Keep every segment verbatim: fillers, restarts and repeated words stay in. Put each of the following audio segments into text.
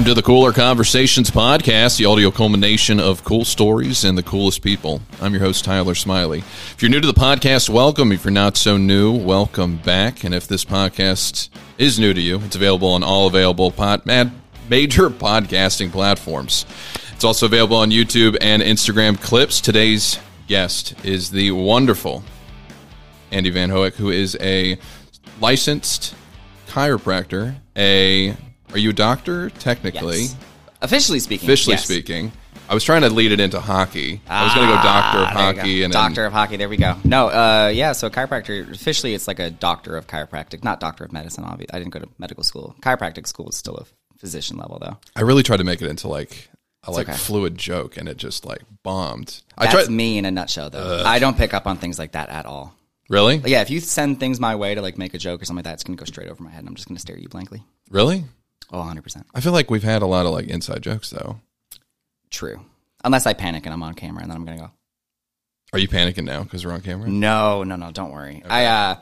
Welcome to the Cooler Conversations podcast, the audio culmination of cool stories and the coolest people. I'm your host, Tyler Smiley. If you're new to the podcast, welcome. If you're not so new, welcome back. And if this podcast is new to you, it's available on all available pod, major podcasting platforms. It's also available on YouTube and Instagram clips. Today's guest is the wonderful Andy Van Hoek, who is a licensed chiropractor, a... Are you a doctor, technically? Yes. Officially speaking. Officially yes. speaking. I was trying to lead it into hockey. I was going to go doctor of ah, hockey. and Doctor then, of hockey, there we go. No, uh, yeah, so chiropractor, officially it's like a doctor of chiropractic, not doctor of medicine, obviously. I didn't go to medical school. Chiropractic school is still a physician level, though. I really tried to make it into like a It's like okay. fluid joke, and it just like bombed. That's I tried. me in a nutshell, though. Ugh. I don't pick up on things like that at all. Really? But yeah, if you send things my way to like make a joke or something like that, it's going to go straight over my head, and I'm just going to stare at you blankly. Really? Oh, one hundred percent. I feel like we've had a lot of like inside jokes, though. True. Unless I panic and I'm on camera, and then I'm going to go, Are you panicking now because we're on camera? No, no, no, don't worry. Okay. I uh,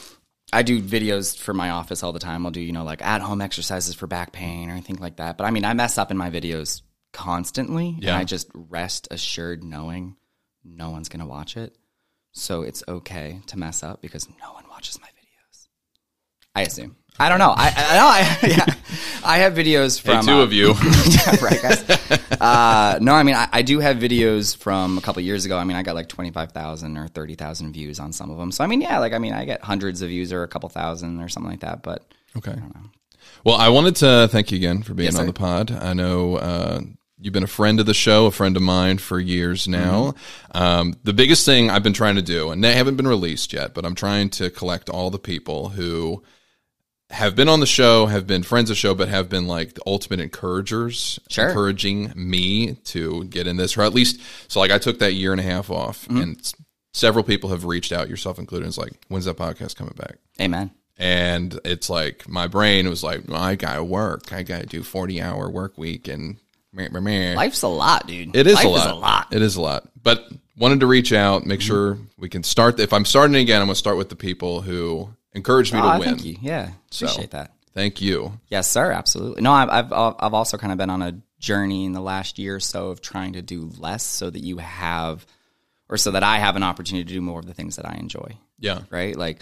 I do videos for my office all the time. I'll do, you know, like at-home exercises for back pain or anything like that. But I mean, I mess up in my videos constantly, Yeah. and I just rest assured knowing no one's going to watch it. So it's okay to mess up because no one watches my videos. I assume. I don't know. I, I know. I, yeah, I have videos from Hey, two uh, of you. yeah, right, guys. Uh, no, I mean, I, I do have videos from a couple of years ago. I mean, I got like twenty-five thousand or thirty thousand views on some of them. So, I mean, yeah, like, I mean, I get hundreds of views or a couple thousand or something like that. But Okay. I don't know. Well, I wanted to thank you again for being Yes, on sir. the pod. I know uh, you've been a friend of the show, a friend of mine for years now. Mm-hmm. Um, the biggest thing I've been trying to do, and they haven't been released yet, but I'm trying to collect all the people who have been on the show, have been friends of the show, but have been like the ultimate encouragers, Sure. encouraging me to get in this, or at least, so like I took that year and a half off, Mm-hmm. and s- several people have reached out, yourself included, and it's like, when's that podcast coming back? Amen. And it's like my brain was like, well, I gotta work. I gotta do forty hour work week, and meh, meh, meh. Life's a lot, dude. It is Life a lot. Is a lot. It is a lot. But wanted to reach out, make sure we can start. If I'm starting again, I'm gonna start with the people who encouraged me Oh, to win. thank you. Yeah, So- appreciate that. Thank you. Yes, sir. Absolutely. No, I've, I've I've also kind of been on a journey in the last year or so of trying to do less, so that you have, or so that I have an opportunity to do more of the things that I enjoy. Yeah. Right, like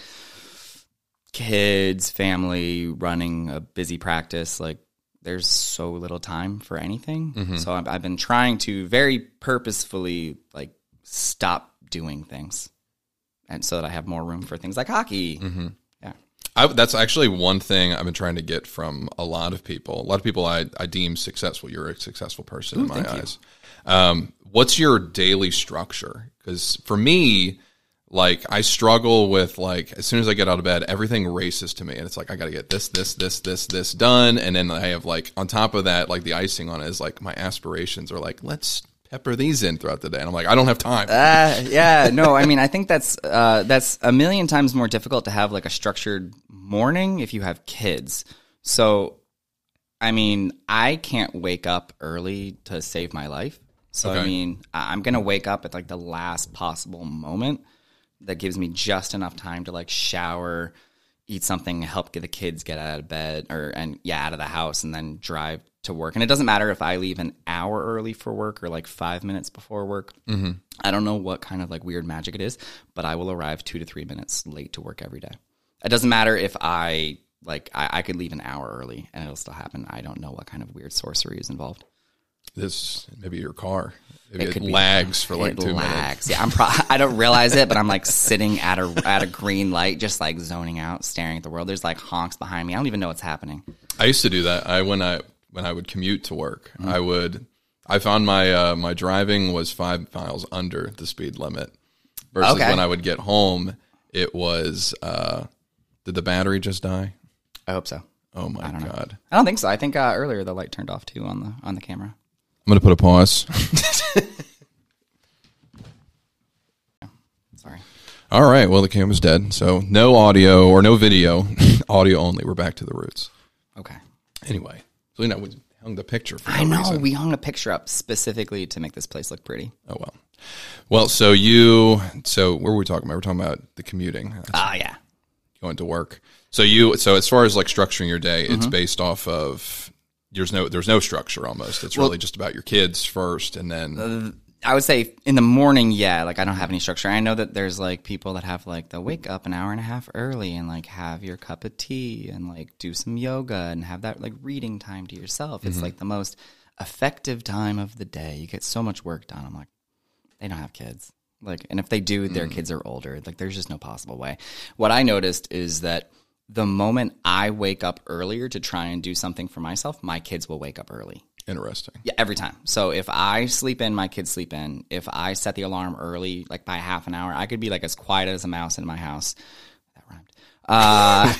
kids, family, running a busy practice. Like, there's so little time for anything. Mm-hmm. So I've, I've been trying to very purposefully like stop doing things, and so that I have more room for things like hockey. Mm-hmm. Yeah. I, that's actually one thing I've been trying to get from a lot of people. A lot of people I, I deem successful. You're a successful person Ooh, in my thank you. eyes. Um, what's your daily structure? Because for me, like I struggle with like as soon as I get out of bed, everything races to me, and it's like I got to get this, this, this, this, this done, and then I have like on top of that, like the icing on it is like my aspirations are like let's pepper these in throughout the day, and I'm like I don't have time. Uh, yeah, no, I mean, I think that's uh, that's a million times more difficult to have like a structured morning if you have kids. So, I mean, I can't wake up early to save my life. So, Okay. I mean, I- I'm going to wake up at like the last possible moment that gives me just enough time to like shower, eat something, help get the kids get out of bed or, and yeah, out of the house, and then drive to work. And it doesn't matter if I leave an hour early for work or like five minutes before work. Mm-hmm. I don't know what kind of like weird magic it is, but I will arrive two to three minutes late to work every day. It doesn't matter if I like I, I could leave an hour early and it'll still happen. I don't know what kind of weird sorcery is involved. This maybe your car, maybe It it, could be. lags for like It two minutes. lags. Yeah, I'm. Pro- I don't realize it, but I'm like sitting at a at a green light, just like zoning out, staring at the world. There's like honks behind me. I don't even know what's happening. I used to do that. I when I when I would commute to work, Mm-hmm. I would. I found my uh, my driving was five miles under the speed limit, versus Okay. when I would get home, it was. Uh, did the battery just die? I hope so. Oh my I don't know. god! I don't think so. I think uh, earlier the light turned off too on the on the camera. I'm gonna put a pause. Sorry. All right. Well, the camera's dead, so no audio or no video, audio only. We're back to the roots. Okay. Anyway, so you know we hung the picture for I no know reason. we hung a picture up specifically to make this place look pretty. Oh well. Well, so you, so what were we talking about? We're talking about the commuting, That's Ah, yeah. going to work. So you, so as far as like structuring your day, Mm-hmm. it's based off of there's no there's no structure almost. It's Well, really just about your kids first, and then Uh, I would say in the morning, yeah, like I don't have any structure. I know that there's like people that have like they'll wake up an hour and a half early and like have your cup of tea and like do some yoga and have that like reading time to yourself. It's like the most effective time of the day. You get so much work done. I'm like, they don't have kids. Like, and if they do, their kids are older. Like, there's just no possible way. What I noticed is that the moment I wake up earlier to try and do something for myself, my kids will wake up early. interesting. Yeah, every time. So if I sleep in, my kids sleep in. If I set the alarm early, like by half an hour, I could be like as quiet as a mouse in my house. That rhymed. Uh,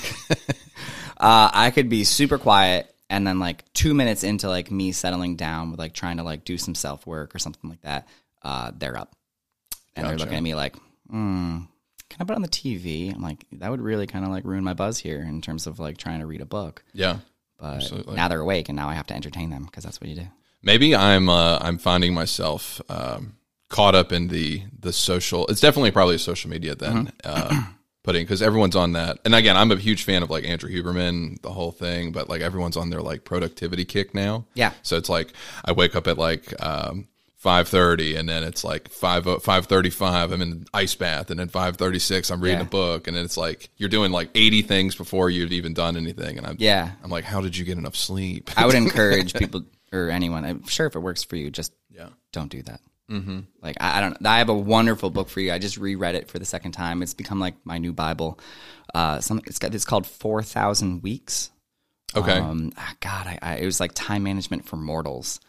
uh, I could be super quiet, and then like two minutes into like me settling down with like trying to like do some self work or something like that, uh, they're up and they're Gotcha. looking at me like, hmm, can I put it on the T V? I'm like, that would really kind of like ruin my buzz here in terms of like trying to read a book. Yeah. But Absolutely. now they're awake, and now I have to entertain them because that's what you do. Maybe I'm uh, I'm finding myself um, caught up in the the social. It's definitely probably social media then uh, putting because everyone's on that. And again, I'm a huge fan of like Andrew Huberman, the whole thing. But like everyone's on their like productivity kick now. Yeah. So it's like I wake up at like um, five thirty, and then it's like five five thirty five. I'm in an ice bath, and then five thirty six. I'm reading Yeah. a book, and then it's like you're doing like eighty things before you've even done anything. And I'm Yeah. I'm like, how did you get enough sleep? I would encourage people or anyone. I'm sure if it works for you, just yeah. don't do that. Mm-hmm. Like I, I don't. I have a wonderful book for you. I just reread it for the second time. It's become like my new Bible. Uh, something. It's got. It's called Four Thousand Weeks. Okay. Um, ah, God, I, I, it was like time management for mortals.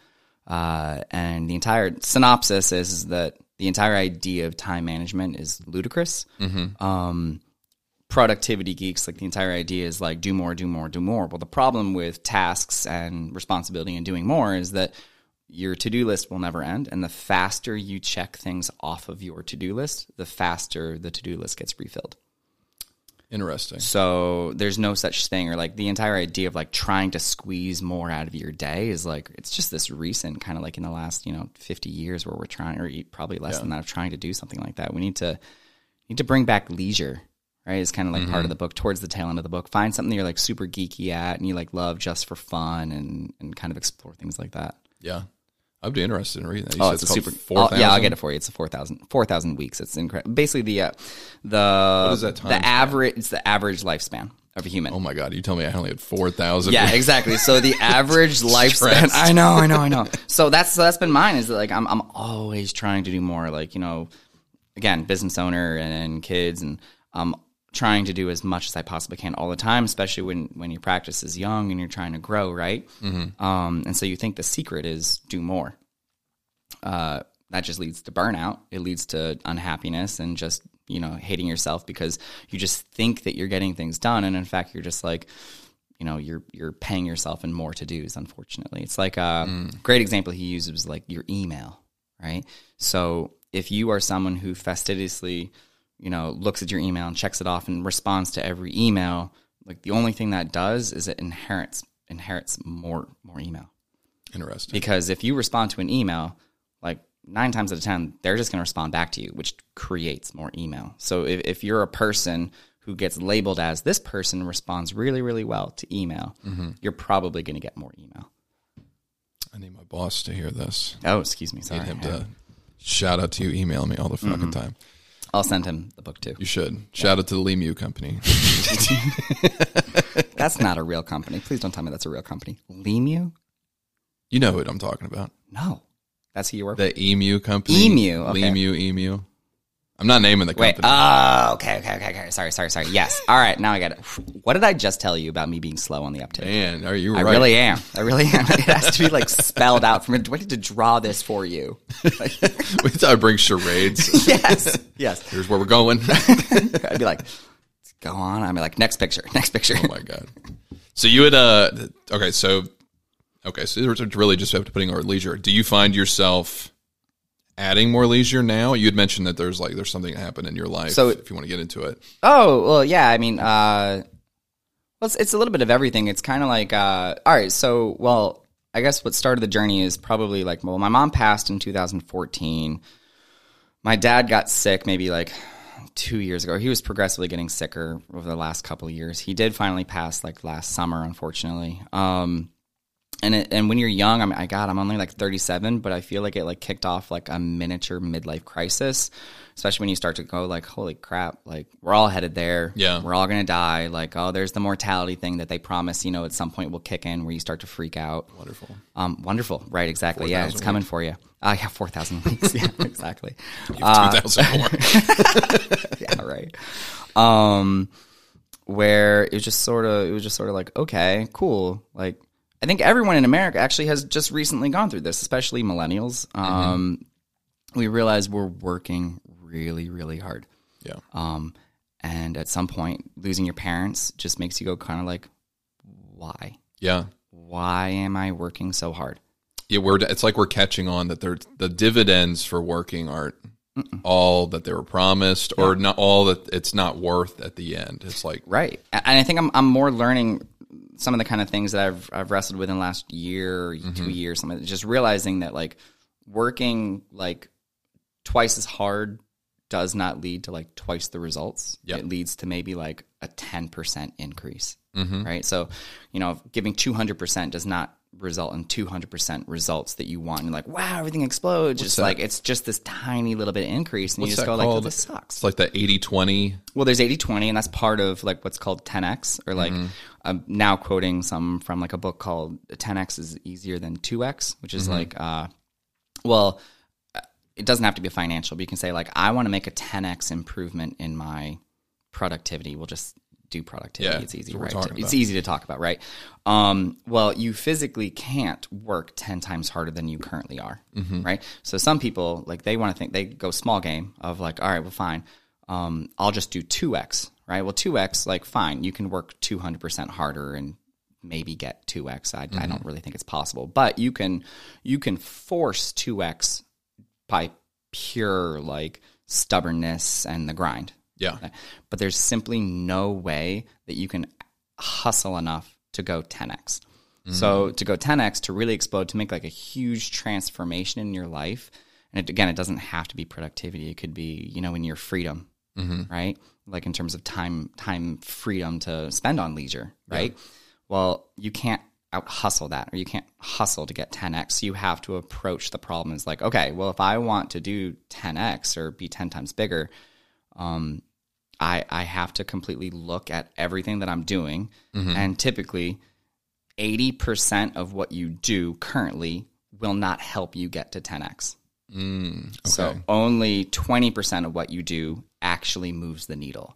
Uh, and the entire synopsis is, is that the entire idea of time management is ludicrous. Mm-hmm. Um, productivity geeks, like the entire idea is like do more, do more, do more. Well, the problem with tasks and responsibility and doing more is that your to-do list will never end. And the faster you check things off of your to-do list, the faster the to-do list gets refilled. Interesting. So there's no such thing, or like the entire idea of like trying to squeeze more out of your day is like, it's just this recent kind of like in the last, you know, fifty years where we're trying, or probably less Yeah. than that, of trying to do something like that. We need to, need to bring back leisure, right? It's kind of like part of the book, towards the tail end of the book. Find something you're like super geeky at and you like love just for fun, and, and kind of explore things like that. Yeah. I'd be interested in reading that. You Oh, said it's a called super. four Oh, thousand? yeah, I'll get it for you. It's a four thousand four thousand weeks. It's incredible. Basically, the uh, the is that time the span? average. It's the average lifespan of a human. Oh my God. You tell me I only had four thousand. Yeah, exactly. So the average lifespan. Stressed. I know, I know, I know. So that's so that's been mine. Is that like I'm I'm always trying to do more. Like, you know, again, business owner and kids, and I'm trying to do as much as I possibly can all the time. Especially when when your practice is young and you're trying to grow, right? Mm-hmm. Um, and so you think the secret is do more. Uh, that just leads to burnout. It leads to unhappiness and just, you know, hating yourself because you just think that you're getting things done. And in fact, you're just like, you know, you're, you're paying yourself in more to-dos, unfortunately. It's like a mm. great example he used was like your email, right? So if you are someone who fastidiously, you know, looks at your email and checks it off and responds to every email, like the only thing that does is it inherits, inherits more, more email. Interesting. Because if you respond to an email, like nine times out of ten, they're just going to respond back to you, which creates more email. So if, if you're a person who gets labeled as this person responds really, really well to email, mm-hmm. you're probably going to get more email. I need my boss to hear this. Oh, excuse me. Sorry. I need him to shout out to you, email me all the fucking mm-hmm. time. I'll send him the book too. You should. Shout yeah. out to the Lemu Company. That's not a real company. Please don't tell me that's a real company. Lemu? You know what I'm talking about. No. That's who you work the for? The Emu Company. Emu. Okay. Lemu, Emu. I'm not naming the company. Wait. Oh, okay, okay, okay, okay. Sorry, sorry, sorry. Yes. All right, now I get it. What did I just tell you about me being slow on the uptake? Man, are you I right? really am. I really am. It has to be like spelled out for me. Do I need to draw this for you? Like, we thought I'd bring charades. Yes. Yes. Here's where we're going. I'd be like, go on. I'd be like, next picture, next picture. Oh my God. So you would, uh, okay, so, okay, so it's really just have to putting our leisure. Do you find yourself adding more leisure now? You had mentioned that there's like, there's something that happened in your life, so, if you want to get into it. Oh, well, yeah. I mean, uh, well, it's, it's a little bit of everything. It's kind of like, uh, all right, so, well, I guess what started the journey is probably like, well, my mom passed in two thousand fourteen. My dad got sick maybe like two years ago. He was progressively getting sicker over the last couple of years. He did finally pass like last summer, unfortunately. Um, And it, and when you're young, I mean, I God, I'm only like thirty-seven, but I feel like it like kicked off like a miniature midlife crisis, especially when you start to go like, holy crap, like we're all headed there. Yeah. We're all going to die. Like, oh, there's the mortality thing that they promise, you know, at some point will kick in where you start to freak out. Wonderful. Um, wonderful. Right. Exactly. Yeah. It's coming weeks. for you. I have four thousand weeks. Yeah, exactly. You have two thousand more. Yeah. Right. Um, where it was just sort of, it was just sort of like, okay, cool. Like, I think everyone in America actually has just recently gone through this, especially millennials. Um, mm-hmm. We realize we're working really, really hard. Yeah. Um, and at some point, losing your parents just makes you go kind of like, why? Yeah. Why am I working so hard? Yeah, we're. It's like we're catching on that they're, the dividends for working aren't Mm-mm. all that they were promised, yeah. or not all that it's not worth at the end. It's like right. And I think I'm I'm more learning some of the kind of things that I've I've wrestled with in the last year or mm-hmm. two years, something just realizing that like working like twice as hard does not lead to like twice the results. Yep. It leads to maybe like a ten percent increase, mm-hmm. right? So, you know, giving two hundred percent does not result in two hundred percent results that you want. And like, wow, everything explodes. What's It's that? like, it's just this tiny little bit of increase. And What's you just that go called? like, oh, this sucks. It's like the eighty twenty. Well, there's eighty twenty, and that's part of like what's called ten X, or like Mm-hmm. I'm now quoting some from like a book called ten X is easier than two X, which is Mm-hmm. like, uh, well, it doesn't have to be financial, but you can say like, I want to make a ten X improvement in my productivity. We'll just do productivity. Yeah, it's easy, that's what we're right? talking It's about. easy to talk about, right? Um, well, you physically can't work ten times harder than you currently are, Mm-hmm. right? So some people, like they want to think, they go small game of like, all right, well, fine. Um, I'll just do two X, right? Well, two X, like fine, you can work two hundred percent harder and maybe get two X. I, Mm-hmm. I don't really think it's possible, but you can, you can force two X by pure like stubbornness and the grind. Yeah. But there's simply no way that you can hustle enough to go ten X. Mm-hmm. So to go ten X, to really explode, to make like a huge transformation in your life, and it, again, it doesn't have to be productivity. It could be, you know, in your freedom, mm-hmm. right? Like in terms of time, time freedom to spend on leisure, right? Yeah. Well, you can't out hustle that, or you can't hustle to get ten X. You have to approach the problem as like, okay, well, if I want to do ten X or be ten times bigger, um, I, I have to completely look at everything that I'm doing. Mm-hmm. And typically eighty percent of what you do currently will not help you get to ten X. Mm, okay. So only twenty percent of what you do actually moves the needle.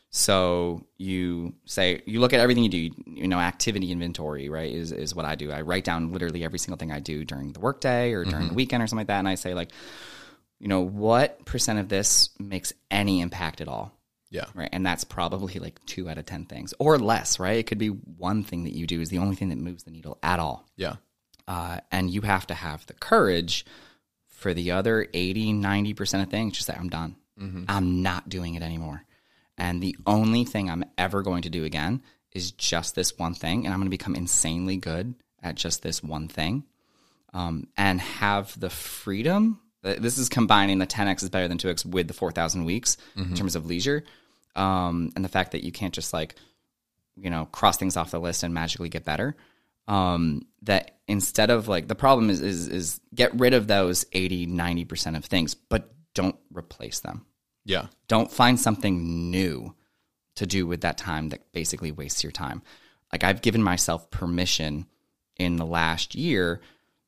So you say, you look at everything you do, you know, activity inventory, right, is, is what I do. I write down literally every single thing I do during the workday or during mm-hmm. the weekend or something like that. And I say like, you know, what percent of this makes any impact at all? Yeah. Right. And that's probably like two out of ten things or less, right? It could be one thing that you do is the only thing that moves the needle at all. Yeah. Uh, and you have to have the courage for the other eighty, ninety percent of things. Just say, I'm done. Mm-hmm. I'm not doing it anymore. And the only thing I'm ever going to do again is just this one thing. And I'm going to become insanely good at just this one thing. Um, and have the freedom. This is combining the ten X is better than two X with the four thousand weeks mm-hmm. in terms of leisure. Um, and the fact that you can't just like, you know, cross things off the list and magically get better. Um, that instead of like, the problem is, is, is get rid of those eighty, ninety percent of things, but don't replace them. Yeah. Don't find something new to do with that time that basically wastes your time. Like I've given myself permission in the last year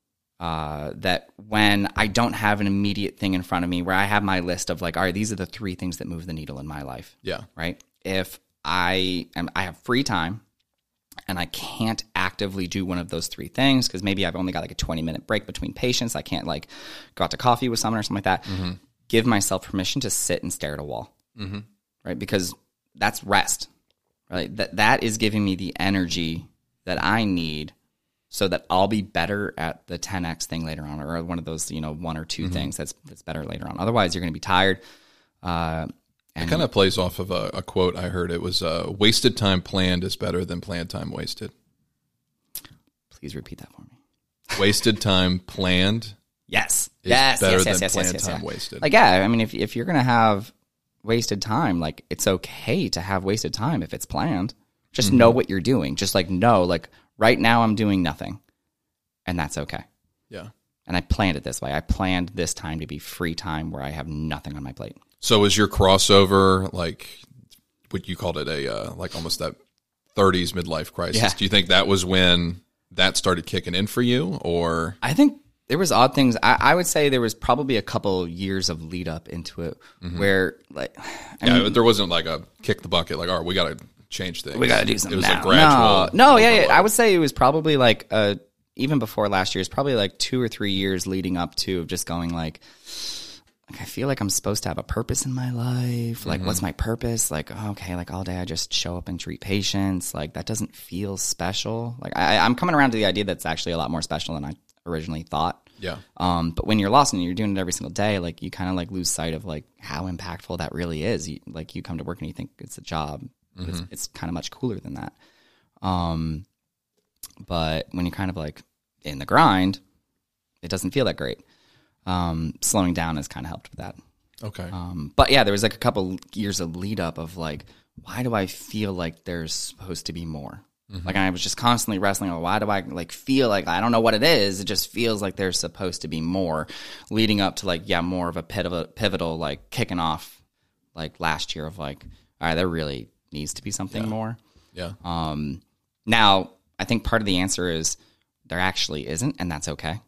uh, that when I don't have an immediate thing in front of me where I have my list of like, all right, these are the three things that move the needle in my life. Yeah. Right. If I am, I have free time and I can't actively do one of those three things because maybe I've only got like a twenty minute break between patients. I can't like go out to coffee with someone or something like that. Mm-hmm. Give myself permission to sit and stare at a wall, mm-hmm. right? Because that's rest, right? That that is giving me the energy that I need so that I'll be better at the ten X thing later on, or one of those, you know, one or two mm-hmm. things that's that's better later on. Otherwise, you're going to be tired. Uh, and it kind of plays off of a, a quote I heard. It was, uh, wasted time planned is better than planned time wasted. Please repeat that for me. Wasted time planned Yes. is yes, better yes, than yes, yes, planned yes, yes, time yeah. wasted. Like, yeah, I mean, if if you're going to have wasted time, like, it's okay to have wasted time if it's planned. Just mm-hmm. know what you're doing. Just, like, know, like, right now I'm doing nothing. and that's okay. Yeah. And I planned it this way. I planned this time to be free time where I have nothing on my plate. So is your crossover like what you called it a uh, like almost that thirties midlife crisis? Yeah. Do you think that was when that started kicking in for you, or? I think there was odd things. I, I would say there was probably a couple years of lead up into it mm-hmm. where like, I yeah, mean, there wasn't like a kick the bucket, like, all right, we got to change things. We got to do something It was now. a gradual. No, no yeah, yeah, I would say it was probably like, uh, even before last year, it's probably like two or three years leading up to just going like, like I feel like I'm supposed to have a purpose in my life. Like, mm-hmm. what's my purpose? Like, oh, okay, like all day I just show up and treat patients. Like, that doesn't feel special. Like, I, I'm coming around to the idea that's actually a lot more special than I originally thought. Yeah. Um, but when you're lost and you're doing it every single day, like you kind of like lose sight of like how impactful that really is. You, like you come to work and you think it's a job. Mm-hmm. It's, it's kind of much cooler than that. Um, but when you're kind of like in the grind, it doesn't feel that great. Um, slowing down has kind of helped with that. Okay. Um, but yeah, there was like a couple years of lead up of like, why do I feel like there's supposed to be more? Mm-hmm. Like I was just constantly wrestling with why do I like feel like I don't know what it is. It just feels like there's supposed to be more, leading up to like yeah more of a pivotal, pivotal like kicking off like last year of like all right, there really needs to be something yeah. more. Yeah. Um. Now I think part of the answer is there actually isn't, and that's okay.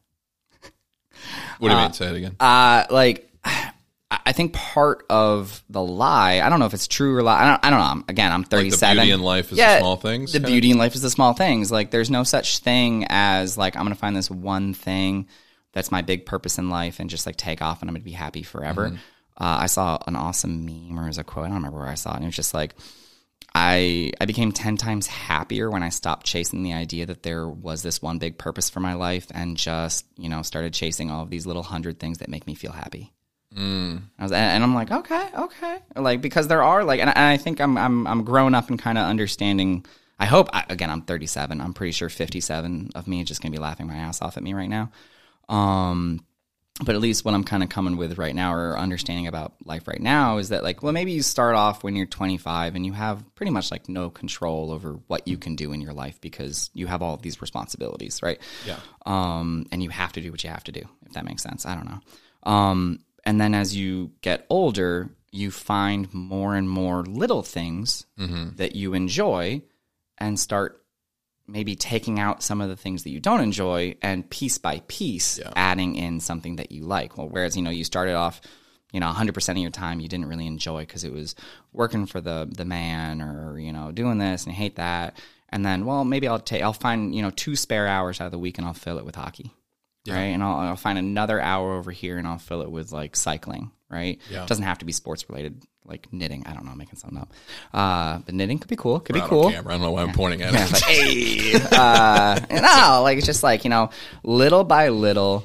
What do you uh, mean? Say it again. Uh, like. I think part of the lie, I don't know if it's true or lie. I don't, I don't know. Again, I'm thirty-seven. Like the beauty in life is yeah, the small things? The beauty in life is the small things. Like there's no such thing as like, I'm going to find this one thing that's my big purpose in life and just like take off and I'm going to be happy forever. Mm-hmm. Uh, I saw an awesome meme or as a quote. I don't remember where I saw it. And it was just like, I, I became ten times happier when I stopped chasing the idea that there was this one big purpose for my life and just, you know, started chasing all of these little hundred things that make me feel happy. Mm. I was, and I'm like, okay, okay, like because there are like, and I, and I think I'm I'm I'm grown up and kind of understanding. I hope I, again, I'm thirty-seven. I'm pretty sure fifty-seven of me is just gonna be laughing my ass off at me right now. Um, but at least what I'm kind of coming with right now or understanding about life right now is that like, well, maybe you start off when you're twenty-five and you have pretty much like no control over what you can do in your life because you have all of these responsibilities, right? Yeah. Um, and you have to do what you have to do, if that makes sense. I don't know. Um. And then as you get older, you find more and more little things mm-hmm. that you enjoy and start maybe taking out some of the things that you don't enjoy and piece by piece yeah. adding in something that you like. Well, whereas, you know, you started off, you know, one hundred percent of your time you didn't really enjoy because it was working for the the man or, you know, doing this and you hate that. And then, well, maybe I'll take, I'll find, you know, two spare hours out of the week and I'll fill it with hockey. Yeah. Right. And I'll, I'll find another hour over here and I'll fill it with like cycling. Right. Yeah. It doesn't have to be sports related, like knitting. I don't know, making something up. Uh, but knitting could be cool. Could We're be cool. Camera. I don't know why I'm yeah. pointing at yeah, it. Like, hey. uh, no, like it's just like, you know, little by little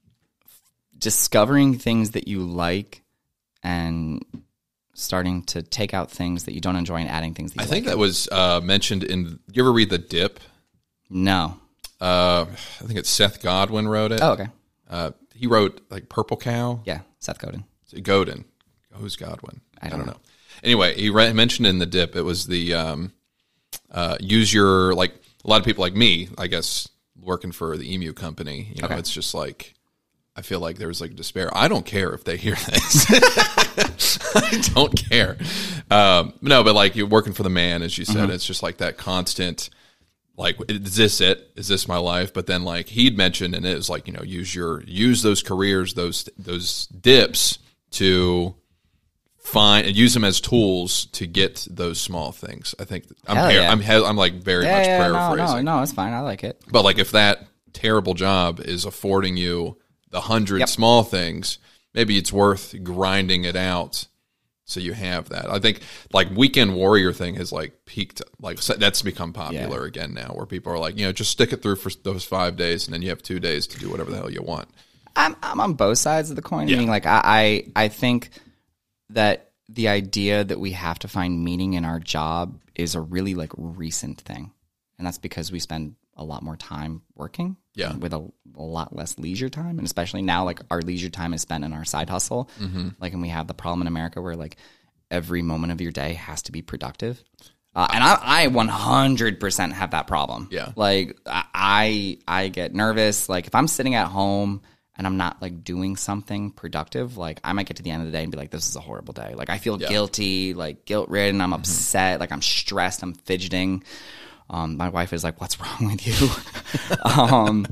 discovering things that you like and starting to take out things that you don't enjoy and adding things that you I like. think that was uh, mentioned in, you ever read The Dip? No. Uh, I think it's Seth Godin wrote it. Oh, okay. Uh, he wrote like Purple Cow. Yeah, Seth Godin. Godin. Who's Godwin? I don't, I don't know. know. Anyway, he re- mentioned in The Dip, it was the um, uh, use your, like a lot of people like me, I guess, working for the Emu company, you know, okay. It's just like, I feel like there's like despair. I don't care if they hear this. I don't care. Um, no, but like you're working for the man, as you said, mm-hmm. It's just like that constant, like, is this it? Is this my life? But then like he'd mentioned, and it was like, you know, use your, use those careers, those, those dips to find and use them as tools to get those small things. I think I'm, par- yeah. I'm, I'm like very yeah, much yeah, paraphrasing. No, no, no, it's fine. I like it. But like if that terrible job is affording you the hundred yep. small things, maybe it's worth grinding it out so you have that. I think like Weekend Warrior thing has like peaked, like that's become popular yeah. again now, where people are like, you know, just stick it through for those five days and then you have two days to do whatever the hell you want. I'm I'm on both sides of the coin. Yeah. I mean, like I, I I think that the idea that we have to find meaning in our job is a really like recent thing, and that's because we spend a lot more time working, yeah, with a, a lot less leisure time, and especially now, like our leisure time is spent in our side hustle, mm-hmm. like, and we have the problem in America where like every moment of your day has to be productive. Uh, and I, I one hundred percent have that problem. Yeah. Like I, I get nervous. Like if I'm sitting at home and I'm not like doing something productive, like I might get to the end of the day and be like, this is a horrible day. Like I feel yeah. guilty, like guilt ridden. I'm upset. Mm-hmm. Like I'm stressed. I'm fidgeting. Um, my wife is like, what's wrong with you? um,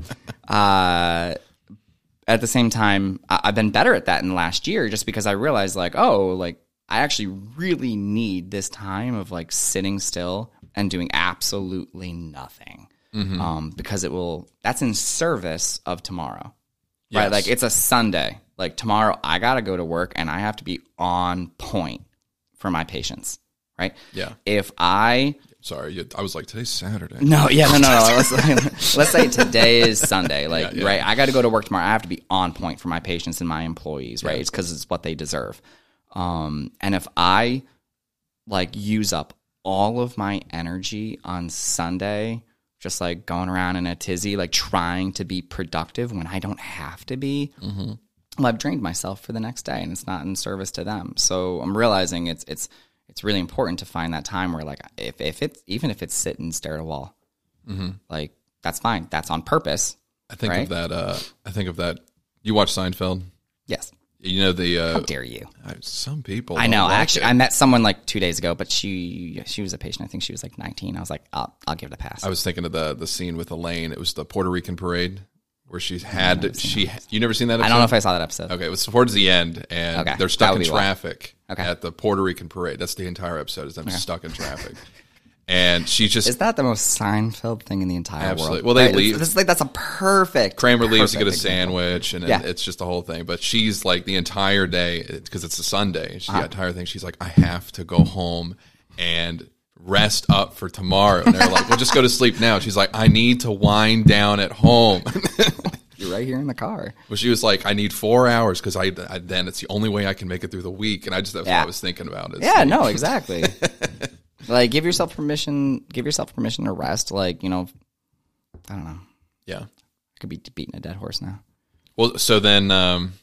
uh, at the same time, I- I've been better at that in the last year just because I realized like, oh, like, I actually really need this time of like sitting still and doing absolutely nothing mm-hmm. um, because it will, that's in service of tomorrow, yes. right? Like it's a Sunday, like tomorrow I got to go to work and I have to be on point for my patients, right? Yeah. If I... Sorry, I was like, today's Saturday. No, yeah, no, no, no. Let's, let's say today is Sunday, like, yeah, yeah. right? I got to go to work tomorrow. I have to be on point for my patients and my employees, right? Yeah. It's because it's what they deserve. Um, and if I like use up all of my energy on Sunday, just like going around in a tizzy, like trying to be productive when I don't have to be, mm-hmm. well, I've drained myself for the next day and it's not in service to them. So I'm realizing it's, it's, it's really important to find that time where like, if, if it's, even if it's sit and stare at a wall, mm-hmm. like that's fine. That's on purpose. I think right? of that. Uh, I think of that. You watch Seinfeld? Yes. You know the uh, how dare you? I, some people. I know. Like actually, it. I met someone like two days ago, but she she was a patient. I think she was like nineteen. I was like, I'll I'll give it a pass. I was thinking of the the scene with Elaine. It was the Puerto Rican parade where she had she. That. You never seen that episode? I don't know if I saw that episode. Okay, it was towards the end, and okay. they're stuck in traffic okay. at the Puerto Rican parade. That's the entire episode. Is them okay. stuck in traffic. And she just... Is that the most Seinfeld thing in the entire absolutely. world? Well, they right? leave. It's, it's like, that's a perfect... Kramer perfect leaves to get a example. sandwich, and yeah. it's just the whole thing. But she's like, the entire day, because it's a Sunday, she uh-huh. got tired of things. She's like, I have to go home and rest up for tomorrow. And they're like, well, just go to sleep now. She's like, I need to wind down at home. You're right here in the car. Well, she was like, I need four hours because I, I then it's the only way I can make it through the week. And I just, that's yeah. what I was thinking about. Yeah, sleep. No, exactly. Like, give yourself permission. Give yourself permission to rest. Like, you know, I don't know. Yeah, I could be beating a dead horse now. Well, so then, um,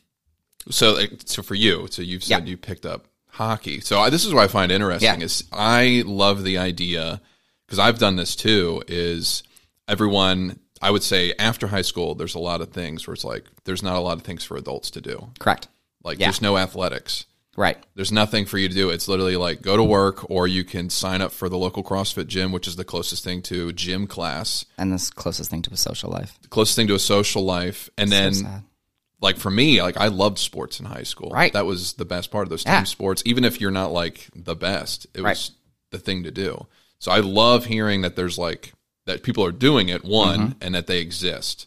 so so for you, so you've said yeah. you picked up hockey. So I, this is what I find interesting yeah. is I love the idea because I've done this too. Is everyone? I would say after high school, there's a lot of things where it's like there's not a lot of things for adults to do. Correct. Like yeah. there's no athletics. Right. There's nothing for you to do. It's literally like go to work or you can sign up for the local CrossFit gym, which is the closest thing to gym class. And the closest thing to a social life. The closest thing to a social life. And then, so sad. like for me, like I loved sports in high school. Right. That was the best part of those team yeah. sports. Even if you're not like the best, it right. was the thing to do. So I love hearing that there's like, that people are doing it, one, mm-hmm. and that they exist.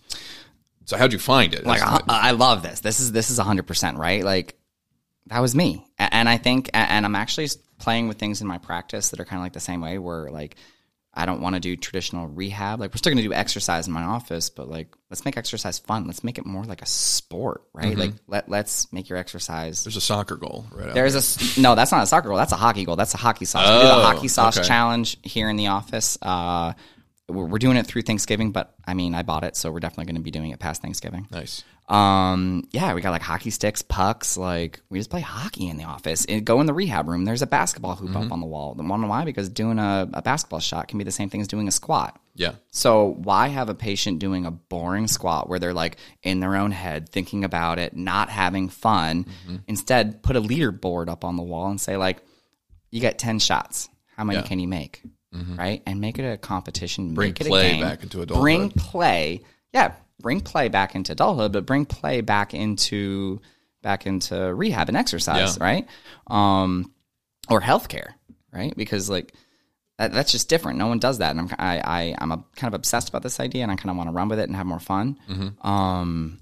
So how'd you find it? Like, I, I love this. This is, this is one hundred percent, right? Like, that was me. And I think, and I'm actually playing with things in my practice that are kind of like the same way where like, I don't want to do traditional rehab. Like we're still going to do exercise in my office, but like, let's make exercise fun. Let's make it more like a sport, right? Mm-hmm. Like let, let's make your exercise. There's a soccer goal, right? There's a, no, that's not a soccer goal. That's a hockey goal. That's a hockey sauce. Oh, we do the hockey sauce okay. challenge here in the office. Uh, we're doing it through Thanksgiving, but I mean, I bought it, so we're definitely going to be doing it past Thanksgiving. Nice. Um, yeah, we got like hockey sticks, pucks. Like we just play hockey in the office. And go in the rehab room. There's a basketball hoop mm-hmm. up on the wall. The one why? Because doing a, a basketball shot can be the same thing as doing a squat. Yeah. So why have a patient doing a boring squat where they're like in their own head thinking about it, not having fun? Mm-hmm. Instead, put a leaderboard up on the wall and say like, you got ten shots. How many yeah. can you make? Mm-hmm. Right? And make it a competition. Bring make it play a game. back into adulthood. Bring play. Yeah. Bring play back into adulthood, but bring play back into back into rehab and exercise, yeah. right? Um, or healthcare, right? Because like that, that's just different. No one does that, and I'm I, I I'm a, kind of obsessed about this idea, and I kind of want to run with it and have more fun. Mm-hmm. Um,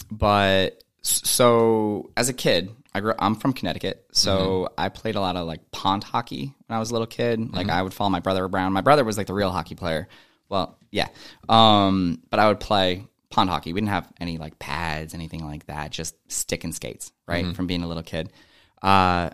but so as a kid, I grew. I'm from Connecticut, so mm-hmm. I played a lot of like pond hockey when I was a little kid. Mm-hmm. Like I would follow my brother around. My brother was like the real hockey player. Well, yeah, um, but I would play pond hockey. We didn't have any like pads, anything like that. Just stick and skates, right? Mm-hmm. From being a little kid. Uh,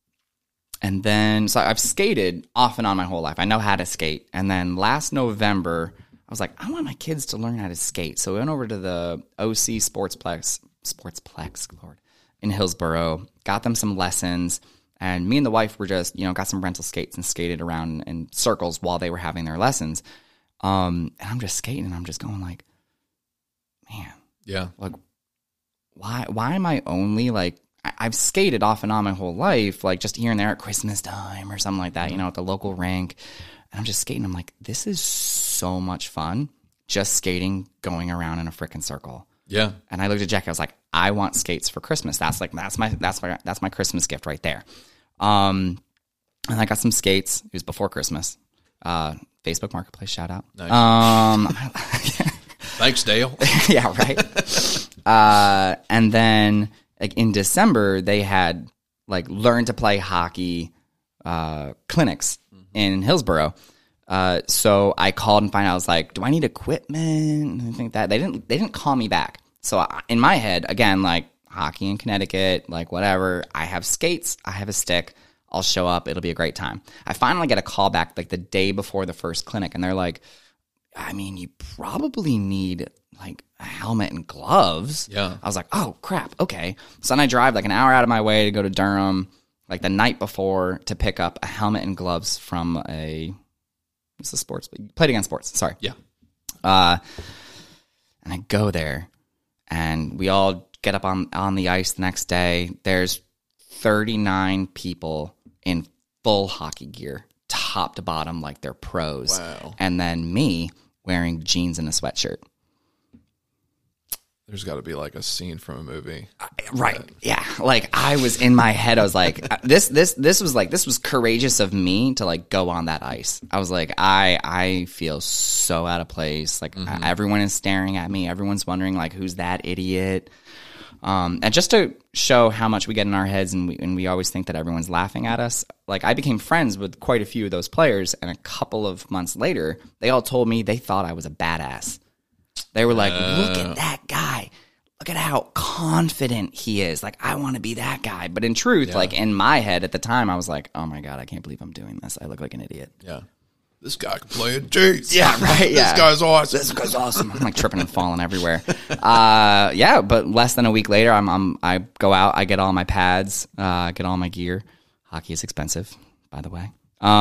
and then, so I've skated off and on my whole life. I know how to skate. And then last November, I was like, I want my kids to learn how to skate. So we went over to the O C Sportsplex, Sportsplex, Lord, in Hillsborough, got them some lessons. And me and the wife were just, you know, got some rental skates and skated around in circles while they were having their lessons. Um, and I'm just skating and I'm just going like, man, Yeah. like, why, why am I only like, I, I've skated off and on my whole life, like just here and there at Christmas time or something like that, you know, at the local rink. And I'm just skating. I'm like, this is so much fun just skating, going around in a freaking circle. Yeah. And I looked at Jackie. I was like, I want skates for Christmas. That's like that's my that's my that's my Christmas gift right there. Um, and I got some skates. It was before Christmas. Uh, Facebook Marketplace shout out. Nice. Um, Thanks, Dale. yeah, right. uh, and then like in December, they had like learn to play hockey uh, clinics mm-hmm. in Hillsborough. Uh, so I called and find out. I was like, "Do I need equipment?" And I think that they didn't. They didn't call me back. So I, in my head, again, like hockey in Connecticut, like whatever. I have skates. I have a stick. I'll show up. It'll be a great time. I finally get a call back like the day before the first clinic, and they're like, "I mean, you probably need like a helmet and gloves." Yeah. I was like, "Oh crap, okay." So then I drive like an hour out of my way to go to Durham, like the night before, to pick up a helmet and gloves from a. It's a sports, but played against sports. Sorry. Yeah. Uh, and I go there, and we all get up on, on the ice the next day. There's thirty-nine people in full hockey gear, top to bottom, like they're pros. Wow. And then me wearing jeans and a sweatshirt. There's got to be like a scene from a movie. Right. Yeah. Like I was in my head, I was like, this, this, this was like, this was courageous of me to like go on that ice. I was like, I, I feel so out of place. Like mm-hmm. everyone is staring at me. Everyone's wondering like, who's that idiot? Um, and just to show how much we get in our heads and we, and we always think that everyone's laughing at us. Like I became friends with quite a few of those players. And a couple of months later, they all told me they thought I was a badass. They were like, uh, look at that guy. Look at how confident he is. Like, I want to be that guy. But in truth, yeah. like in my head at the time, I was like, oh my God, I can't believe I'm doing this. I look like an idiot. Yeah. This guy can play a Jeez. Yeah, right. Yeah. This guy's awesome. This guy's awesome. I'm like tripping and falling everywhere. Uh, yeah, but less than a week later, I'm, I'm I go out, I get all my pads, uh, get all my gear. Hockey is expensive, by the way.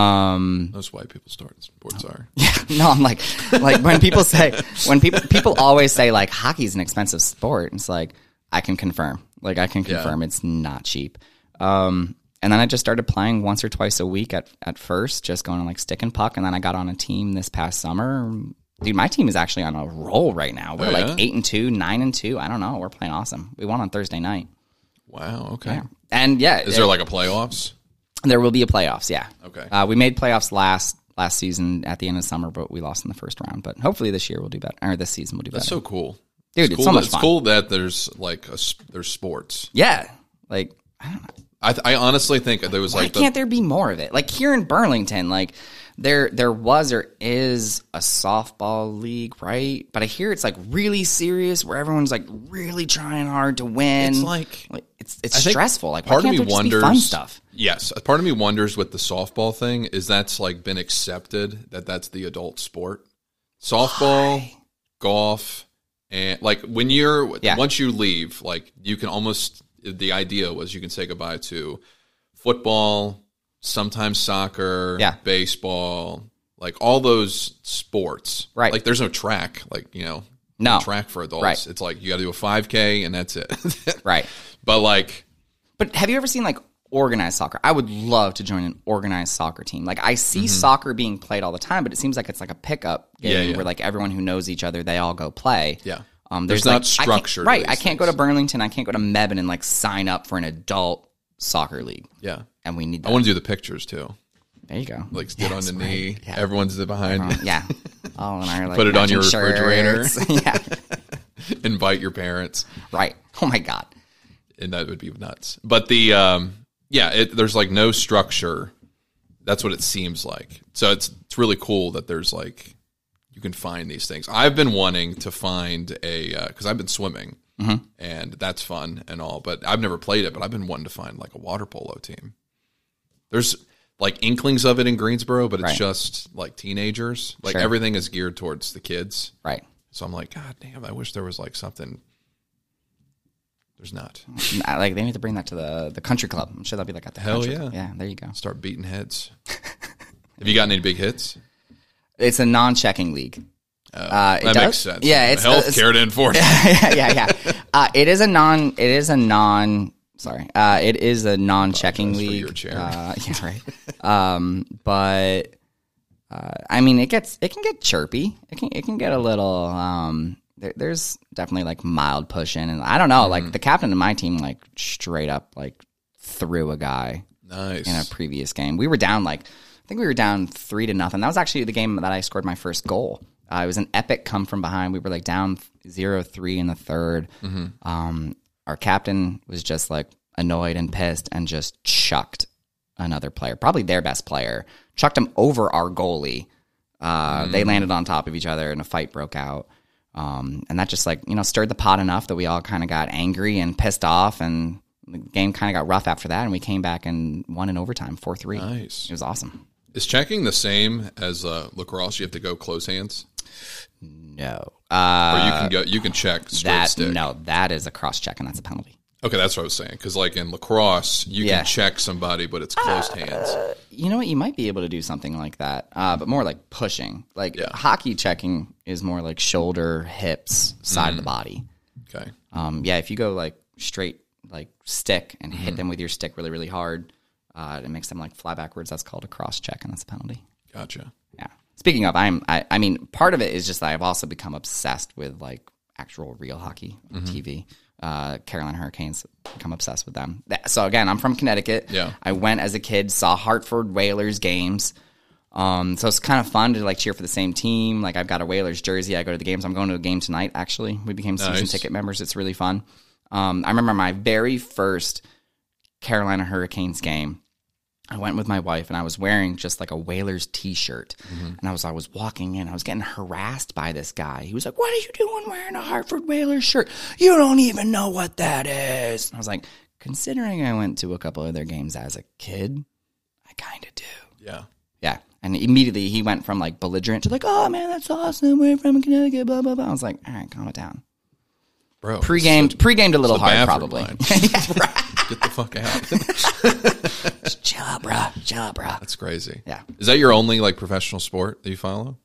Um, That's why people start sports are. Yeah, no, I'm like, like when people say, when people, people always say like hockey's an expensive sport. It's like, I can confirm, like I can confirm yeah. it's not cheap. Um, and then I just started playing once or twice a week at, at first, just going on like stick and puck. And then I got on a team this past summer. Dude, my team is actually on a roll right now. We're oh, yeah? like eight and two, nine and two. I don't know. We're playing awesome. We won on Thursday night. Wow. Okay. Yeah. And yeah. Is it, there like a playoffs? There will be a playoffs, yeah. Okay. Uh, we made playoffs last last season at the end of summer, but we lost in the first round. But hopefully this year we'll do better, or this season we'll do better. That's so cool, dude. It's, It's, cool so much that, fun. It's cool that there's like a, there's sports. Yeah, like I don't know. I, th- I honestly think there was Why like. Why can't the- there be more of it? Like here in Burlington, like there there was or is a softball league, right? But I hear it's like really serious, where everyone's like really trying hard to win. It's like, like it's it's stressful. Like part why of can't me there just wonders. Be fun stuff? Yes, part of me wonders with the softball thing is that's like been accepted that that's the adult sport. Softball, Why? golf, and like when you're yeah. once you leave, like you can almost. The idea was you can say goodbye to football, sometimes soccer, yeah. baseball, like all those sports. Right. Like there's no track, like, you know, no track for adults. Right. It's like you got to do a five K and that's it. Right. But like. But have you ever seen like organized soccer? I would love to join an organized soccer team. Like I see mm-hmm. soccer being played all the time, but it seems like it's like a pickup game yeah, yeah. where like everyone who knows each other, they all go play. Yeah. Um, there's, there's not like, structure. I right. I can't things. go to Burlington. I can't go to Mebane and like sign up for an adult soccer league. Yeah. And we need that. I want to do the pictures too. There you go. Like get yes, on the right. knee. Yeah. Everyone's behind. Everyone, yeah. Oh, and I like put it on your refrigerator. Yeah. Invite your parents. Right. Oh my God. And that would be nuts. But the, um, yeah, it, there's like no structure. That's what it seems like. So it's it's really cool that there's like, you can find these things. I've been wanting to find a, because uh, I've been swimming, mm-hmm. and that's fun and all, but I've never played it, but I've been wanting to find like a water polo team. There's like inklings of it in Greensboro, but it's right. just like teenagers. Like sure. everything is geared towards the kids. Right. So I'm like, God damn, I wish there was like something There's not. Nah, like they need to bring that to the the country club. I'm sure that'll be like at the Hell country yeah. club. Yeah, there you go. Start beating heads. Have you gotten any big hits? It's a non-checking league. Uh, Uh, it that does? makes sense. Yeah, it's- healthcare to enforce. yeah, yeah, yeah. Uh, it is a non. It is a non. Sorry. Uh, it is a non-checking Apologize for league. your chair. Uh, yeah, right. um, but uh, I mean, it gets it can get chirpy. It can it can get a little. Um, there, there's definitely like mild pushing, and I don't know. Mm. Like the captain of my team, like straight up, like threw a guy Nice. in a previous game. We were down like I think we were down three to nothing. That was actually the game that I scored my first goal. Uh, it was an epic come from behind. We were like down zero three in the third. Mm-hmm. Um, our captain was just like annoyed and pissed and just chucked another player, probably their best player, chucked him over our goalie. Uh, Mm. They landed on top of each other and a fight broke out. Um, and that just like, you know, stirred the pot enough that we all kind of got angry and pissed off, and the game kind of got rough after that. And we came back and won in overtime four three. Nice. It was awesome. Is checking the same as uh, lacrosse? You have to go close hands, No. or Uh, you can go. You can check straight that, stick. no, that is a cross check and that's a penalty. Okay, that's what I was saying. Because like in lacrosse, you Yeah. can check somebody, but it's closed hands. You know what? You might be able to do something like that, uh, but more like pushing. Like Yeah. hockey checking is more like shoulder, hips, side of the body. Okay. Um, yeah, if you go like straight, like stick and Mm-hmm. hit them with your stick really, really hard, uh, it makes them like fly backwards. That's called a cross check, and that's a penalty. Gotcha. Yeah. Speaking of, I'm. I, I mean, part of it is just that I've also become obsessed with like actual real hockey on Mm-hmm. T V. Uh, Carolina Hurricanes, become obsessed with them. That- So again, I'm from Connecticut. Yeah. I went as a kid, saw Hartford Whalers games. Um, so it's kind of fun to like cheer for the same team. Like I've got a Whalers jersey. I go to the games. I'm going to a game tonight. Actually, we became season Nice. ticket members. It's really fun. Um, I remember my very first Carolina Hurricanes game. I went with my wife and I was wearing just like a Whalers t-shirt. And I was I was walking in. I was getting harassed by this guy. He was like, "What are you doing wearing a Hartford Whalers shirt? You don't even know what that is." And I was like, considering I went to a couple of their games as a kid, I kind of do. Yeah. Yeah. And immediately he went from like belligerent to like, "Oh man, that's awesome. We're from Connecticut, blah, blah, blah." I was like, all right, calm it down. Bro. Pre-gamed, pre-gamed a little it's the hard bathroom probably. line. Yeah, right. Get the fuck out. Just chill out, bro. Chill out, bro. That's crazy. Yeah. Is that your only like professional sport that you follow?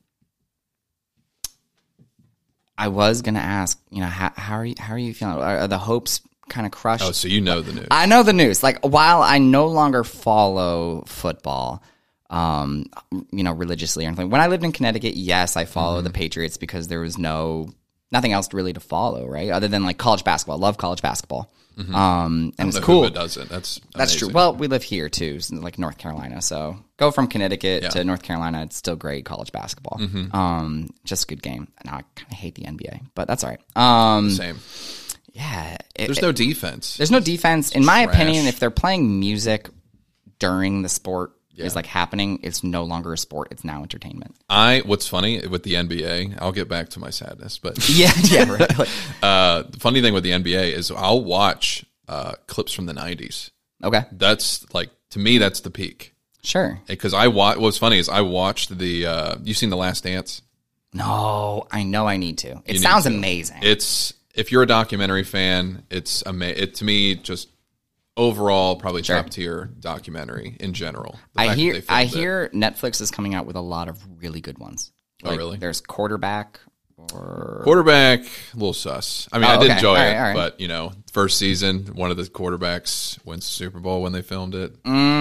I was gonna ask, you know, how, how are you? How are you feeling? Are, are the hopes kind of crushed? Oh, so you know the news. I know the news. Like, while I no longer follow football, um, you know, religiously or anything. When I lived in Connecticut, yes, I followed Mm-hmm. the Patriots because there was no nothing else really to follow, right? Other than like college basketball. I love college basketball. Mm-hmm. Um, and I it's don't know cool. who doesn't. That's That's true. amazing. Well, we live here too, so like North Carolina. So go from Connecticut Yeah. to North Carolina. It's still great college basketball. Um, just a good game. Now I kind of hate the N B A, but that's all right. Um, Same. yeah, it- There's it- no defense. there's no defense. In my Trash. opinion, if they're playing music during the sport Yeah. is like happening, it's no longer a sport. It's now entertainment. I. What's funny with the N B A? I'll get back to my sadness, but Yeah, yeah, right. Like, uh, the funny thing with the N B A is I'll watch uh, clips from the nineties. okay, That's like to me, that's the peak. sure. Because I wa- what's funny is I watched the. Uh, you seen The Last Dance? No, I know I need to. It You need sounds to. amazing. It's if you're a documentary fan, it's ama- It to me just overall probably Sure. top tier documentary in general. The I fact that hear they I filmed it. hear Netflix is coming out with a lot of really good ones. Oh, Like, really? There's Quarterback or Quarterback, a little sus. I mean, Oh, I did okay. enjoy All it, right, all right. but you know, first season, one of the quarterbacks wins the Super Bowl when they filmed it.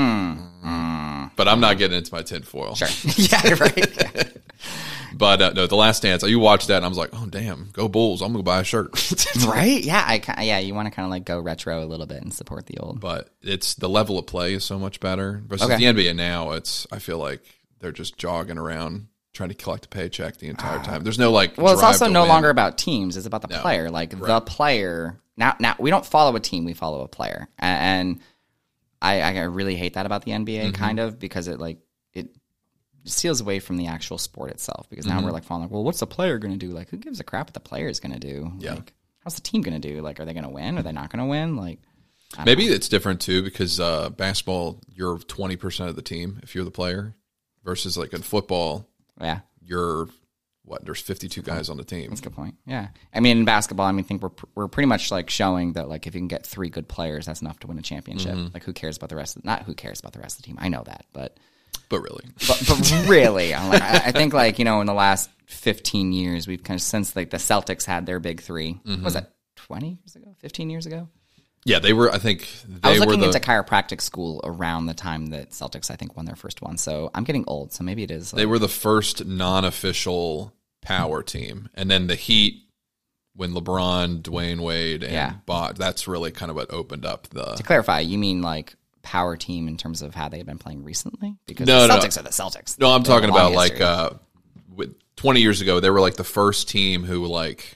mm, But I'm not getting into my tinfoil. sure. yeah, right. Yeah. But uh, no, The Last Dance. You watched that, and I was like, oh damn, go Bulls! I'm gonna buy a shirt. Right? Yeah, I ki- yeah, you want to kind of like go retro a little bit and support the old. But it's the level of play is so much better versus Okay. the N B A now. It's I feel like they're just jogging around trying to collect a paycheck the entire time. There's no like. Well, it's drive also to no win. longer about teams. It's about the No. player. Like the player. Now, now we don't follow a team. We follow a player. A- And I, I really hate that about the N B A, Mm-hmm. kind of, because it like it steals away from the actual sport itself. Because Mm-hmm. now we're like following, like, well, what's the player going to do? Like, who gives a crap what the player is going to do? Yeah. Like, how's the team going to do? Like, are they going to win? Are they not going to win? Like, I don't Maybe it's different too because uh, basketball, you're twenty percent of the team if you're the player, versus like in football, know. yeah. you're what? There's fifty-two guys on the team. That's a good point. Yeah. I mean, in basketball, I mean, I think we're we're pretty much like showing that like if you can get three good players, that's enough to win a championship. Mm-hmm. Like who cares about the rest of not who cares about the rest of the team? I know that, but but really, but, but really, I'm like, I, I think like you know in the last fifteen years, we've kind of since like the Celtics had their big three. Mm-hmm. Was that twenty years ago? Fifteen years ago? Yeah, they were. I think they I was looking were the, into chiropractic school around the time that Celtics, I think, won their first one. So I'm getting old. So maybe it is. Like, they were the first non-official power team, and then the Heat, when LeBron, Dwayne Wade, and yeah. Bot. That's really kind of what opened up the. To clarify, you mean like power team in terms of how they had been playing recently? Because no, the Celtics no. are the Celtics. No, I'm They're talking about like history. uh, with twenty years ago, they were like the first team who like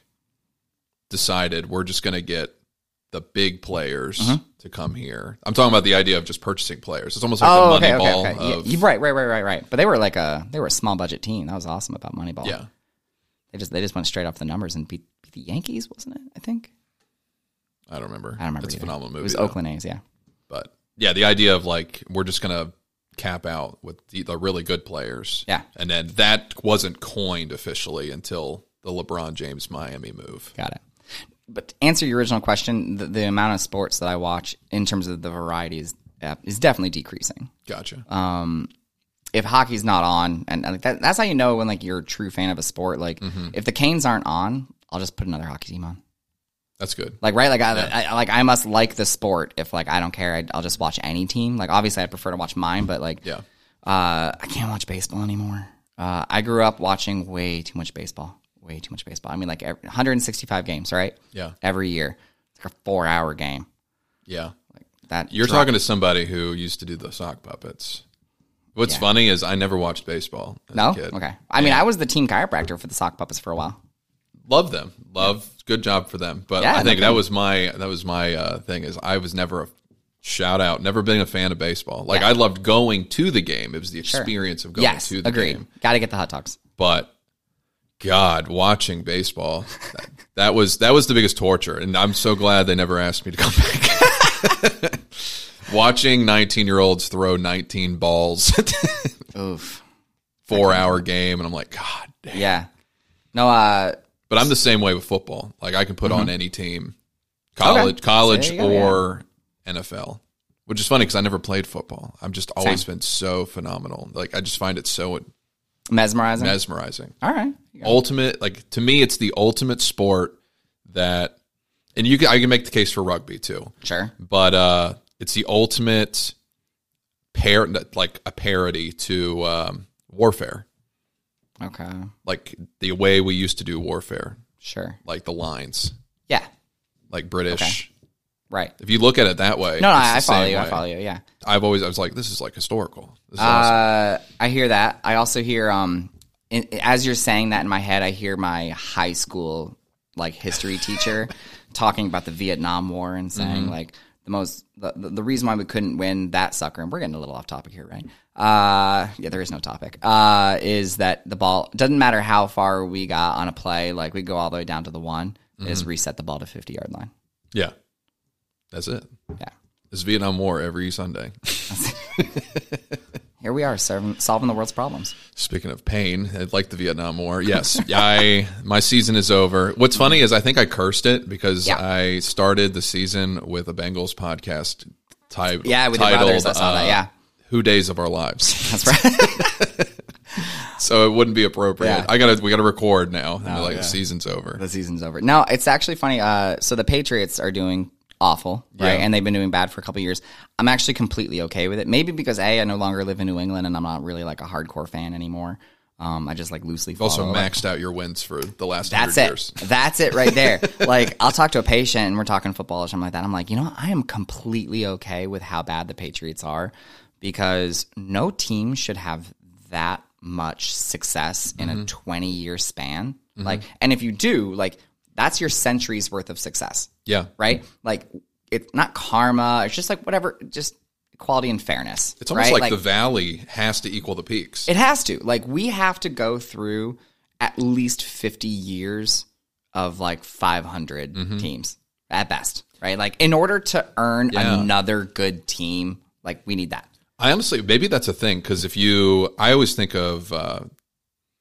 decided we're just going to get the big players mm-hmm. to come here. I'm talking about the idea of just purchasing players. It's almost like oh, the okay, Moneyball. Okay, okay. Of, yeah, right, right, right, right, right. But they were like a they were a small budget team. That was awesome about Moneyball. Yeah, they just they just went straight off the numbers and beat, beat the Yankees, wasn't it? I think. I don't remember. I don't remember. It's either. a phenomenal movie. It was though. Oakland A's, yeah. But yeah, the idea of like we're just gonna cap out with the, the really good players. Yeah, and then that wasn't coined officially until the LeBron James Miami move. Got it. But to answer your original question, the, the amount of sports that I watch in terms of the variety is, uh, is definitely decreasing. Gotcha. Um, if hockey's not on, and, and that, that's how you know when like you're a true fan of a sport. Like mm-hmm. if the Canes aren't on, I'll just put another hockey team on. That's good. Like right, like I, yeah. I like I must like the sport. If like I don't care, I'd, I'll just watch any team. Like obviously, I prefer to watch mine, but like yeah, uh, I can't watch baseball anymore. Uh, I grew up watching way too much baseball. Way too much baseball. I mean, like every, one hundred sixty-five games, right? Yeah. Every year. It's like a four-hour game. Yeah. Like that. You're drop. talking to somebody who used to do the sock puppets. What's yeah. funny is I never watched baseball as no? a kid. Okay. I mean, I was the team chiropractor for the sock puppets for a while. Love them. Love. Yeah. Good job for them. But yeah, I think no that was my that was my uh, thing is I was never a shout out, never been a fan of baseball. Like yeah. I loved going to the game. It was the experience sure. of going yes, to the agreed. game. Got to get the hot dogs. But God, watching baseball, that, that was that was the biggest torture, and I'm so glad they never asked me to come back. Watching nineteen-year-olds throw nineteen balls, oof, four-hour game, and I'm like, God damn. Yeah, no, uh, but I'm the same way with football. Like I can put mm-hmm. on any team, college, okay. college so go, or yeah. N F L. Which is funny because I never played football. I've just always same. been so phenomenal. Like I just find it so mesmerizing. Mesmerizing. All right. Ultimate, like to me, it's the ultimate sport that, and you can I can make the case for rugby too. Sure. But uh, it's the ultimate pair, like a parody to um, warfare. Okay. Like the way we used to do warfare. Sure. Like the lines. Yeah. Like British. Okay. Right. If you look at it that way. No, no I follow you. Way. I follow you. Yeah. I've always, I was like, this is like historical. This is uh, awesome. I hear that. I also hear, um, in, as you're saying that in my head, I hear my high school like history teacher talking about the Vietnam War and saying mm-hmm. like the most, the, the reason why we couldn't win that sucker, and we're getting a little off topic here, right? Uh, yeah, there is no topic, uh, is that the ball, doesn't matter how far we got on a play, like we go all the way down to the one, mm-hmm. is reset the ball to fifty yard line. Yeah. That's it. Yeah. It's Vietnam War every Sunday. Here we are serving, solving the world's problems. Speaking of pain, like the Vietnam War, yes, I my season is over. What's funny is I think I cursed it because yeah. I started the season with a Bengals podcast ty- yeah, with titled your brothers, I saw that, yeah. Uh, Who Days of Our Lives. That's right. So it wouldn't be appropriate. Yeah. I gotta we gotta record now. Oh, like yeah. the season's over. The season's over. No, it's actually funny. Uh, so the Patriots are doing awful, right? Yeah. And they've been doing bad for a couple of years. I'm actually completely okay with it. Maybe because A, I no longer live in New England and I'm not really like a hardcore fan anymore. Um, I just like loosely follow. Also like, maxed out your wins for the last That's hundred it. years. That's it right there. Like I'll talk to a patient and we're talking football or something like that. I'm like, you know what? I am completely okay with how bad the Patriots are because no team should have that much success in mm-hmm. a twenty year span. Mm-hmm. Like, and if you do, like, that's your century's worth of success. Yeah. Right? Like, it's not karma. It's just like whatever, just equality and fairness. It's almost right? like, like the valley has to equal the peaks. It has to. Like, we have to go through at least fifty years of like five hundred mm-hmm. teams at best. Right? Like, in order to earn yeah. another good team, like, we need that. I honestly, maybe that's a thing because if you, I always think of uh,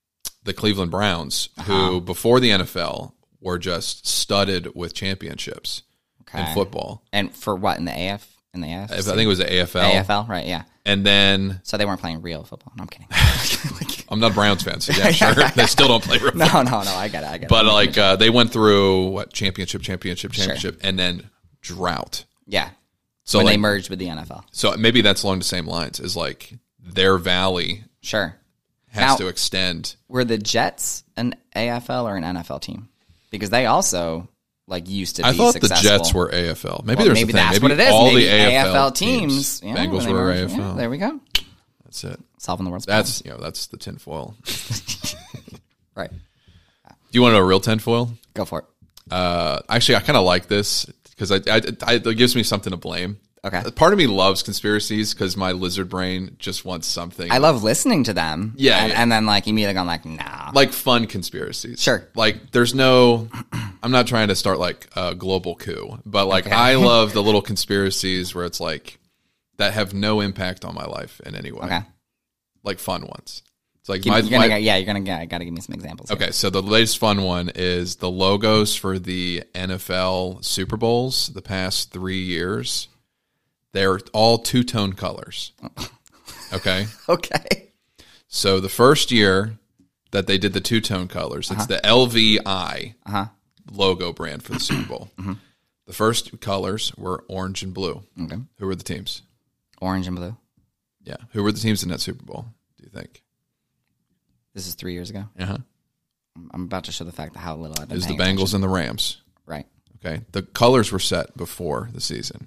the Cleveland Browns, Uh-huh. who before the N F L were just studded with championships in Okay. football. And for what, in the A F? In the A F? I think it was the A F L. A F L, right, yeah. And then So they weren't playing real football. No, I'm kidding. I'm not a Browns fan, so yeah, sure. They still don't play real football. no, no, no, I get it, I get But it. like uh, they went through what championship, championship, championship, and then drought. Yeah, So when like, they merged with the N F L. so maybe that's along the same lines. Is like their valley Sure. has Now- to extend. Were the Jets an A F L or an N F L team? Because they also like used to be I thought successful. the Jets were A F L. Maybe Well, there's maybe a thing. that's maybe what it is. all Maybe the A F L, teams. Yeah, Bengals when they were merged, A F L. yeah, there we go. That's it. Solving the world's That's you know that's the tinfoil. problems. Right. Do you want to know a real tinfoil? Go for it. Uh, actually, I kind of like this because I, I, I, it gives me something to blame. Okay. Part of me loves conspiracies because my lizard brain just wants something. I love listening to them. Yeah, And, yeah. and then like immediately I'm like, nah. like fun conspiracies. Sure. Like there's no, I'm not trying to start like a global coup, but like I love the little conspiracies where it's like that have no impact on my life in any way. Okay. Like fun ones. It's like Give- my, you're gonna, my- yeah, you're gonna get. Got to give me some examples. here. okay. So the latest fun one is the logos for the N F L Super Bowls the past three years. They're all two-tone colors. Okay. Okay. So the first year that they did the two-tone colors, it's the L V I Uh-huh. logo brand for the Super Bowl. The first colors were orange and blue. Okay. Who were the teams? Orange and blue. Yeah. Who were the teams in that Super Bowl, do you think? This is three years ago. Uh-huh. I'm about to show the fact that how little I've been It was the paying Bengals and the Rams. attention. Right. Okay. The colors were set before the season.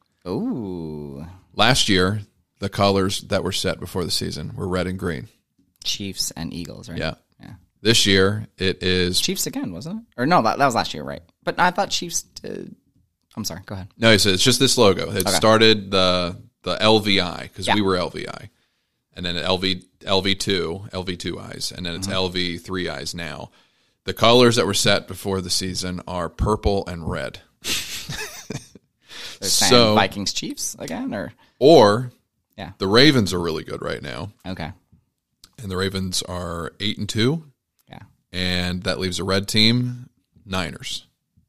Ooh. Last year, the colors that were set before the season were red and green. Chiefs and Eagles, right? Yeah. Yeah. This year, it is... Chiefs again, wasn't it? Or no, that, that was last year, right? But I thought Chiefs did. I'm sorry. Go ahead. No, it's, it's just this logo. It Okay. started the the L V I because Yeah. we were L V I, and then L V L V two L V two eyes, and then it's Mm-hmm. L V three eyes now. The colors that were set before the season are purple and red. They're saying So- Vikings Chiefs again, or Or yeah. the Ravens are really good right now, Okay. and the Ravens are eight and two, Yeah. and that leaves a red team, Niners.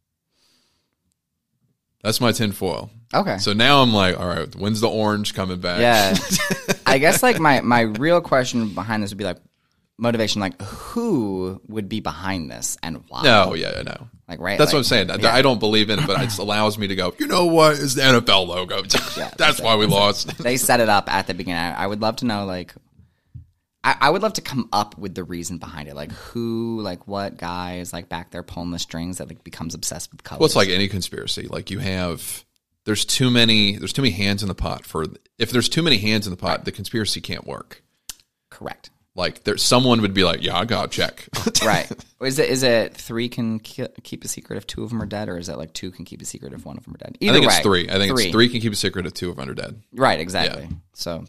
That's my tinfoil. Okay. So now I'm like, all right, when's the orange coming back? Yeah. I guess like my, my real question behind this would be like motivation, like who would be behind this and why? No, yeah, I know. Like, right. That's like, what I'm saying. yeah. I don't believe in it, but it just allows me to go, you know what? It's the N F L logo. That's why we lost. They set it up at the beginning. I, I would love to know, like, I, I would love to come up with the reason behind it. Like, who, like, what guy is, like, back there pulling the strings that, like, becomes obsessed with colors? Well, it's like any conspiracy. Like you have, there's too many, there's too many hands in the pot for, if there's too many hands in the pot, the conspiracy can't work. Correct. Like there, someone would be like, yeah, I got to check. Right. Is it is it three can ki- keep a secret if two of them are dead, or is it like two can keep a secret if one of them are dead? Either I think way, it's three. I think it's three can keep a secret if two of them are dead. Right, exactly. So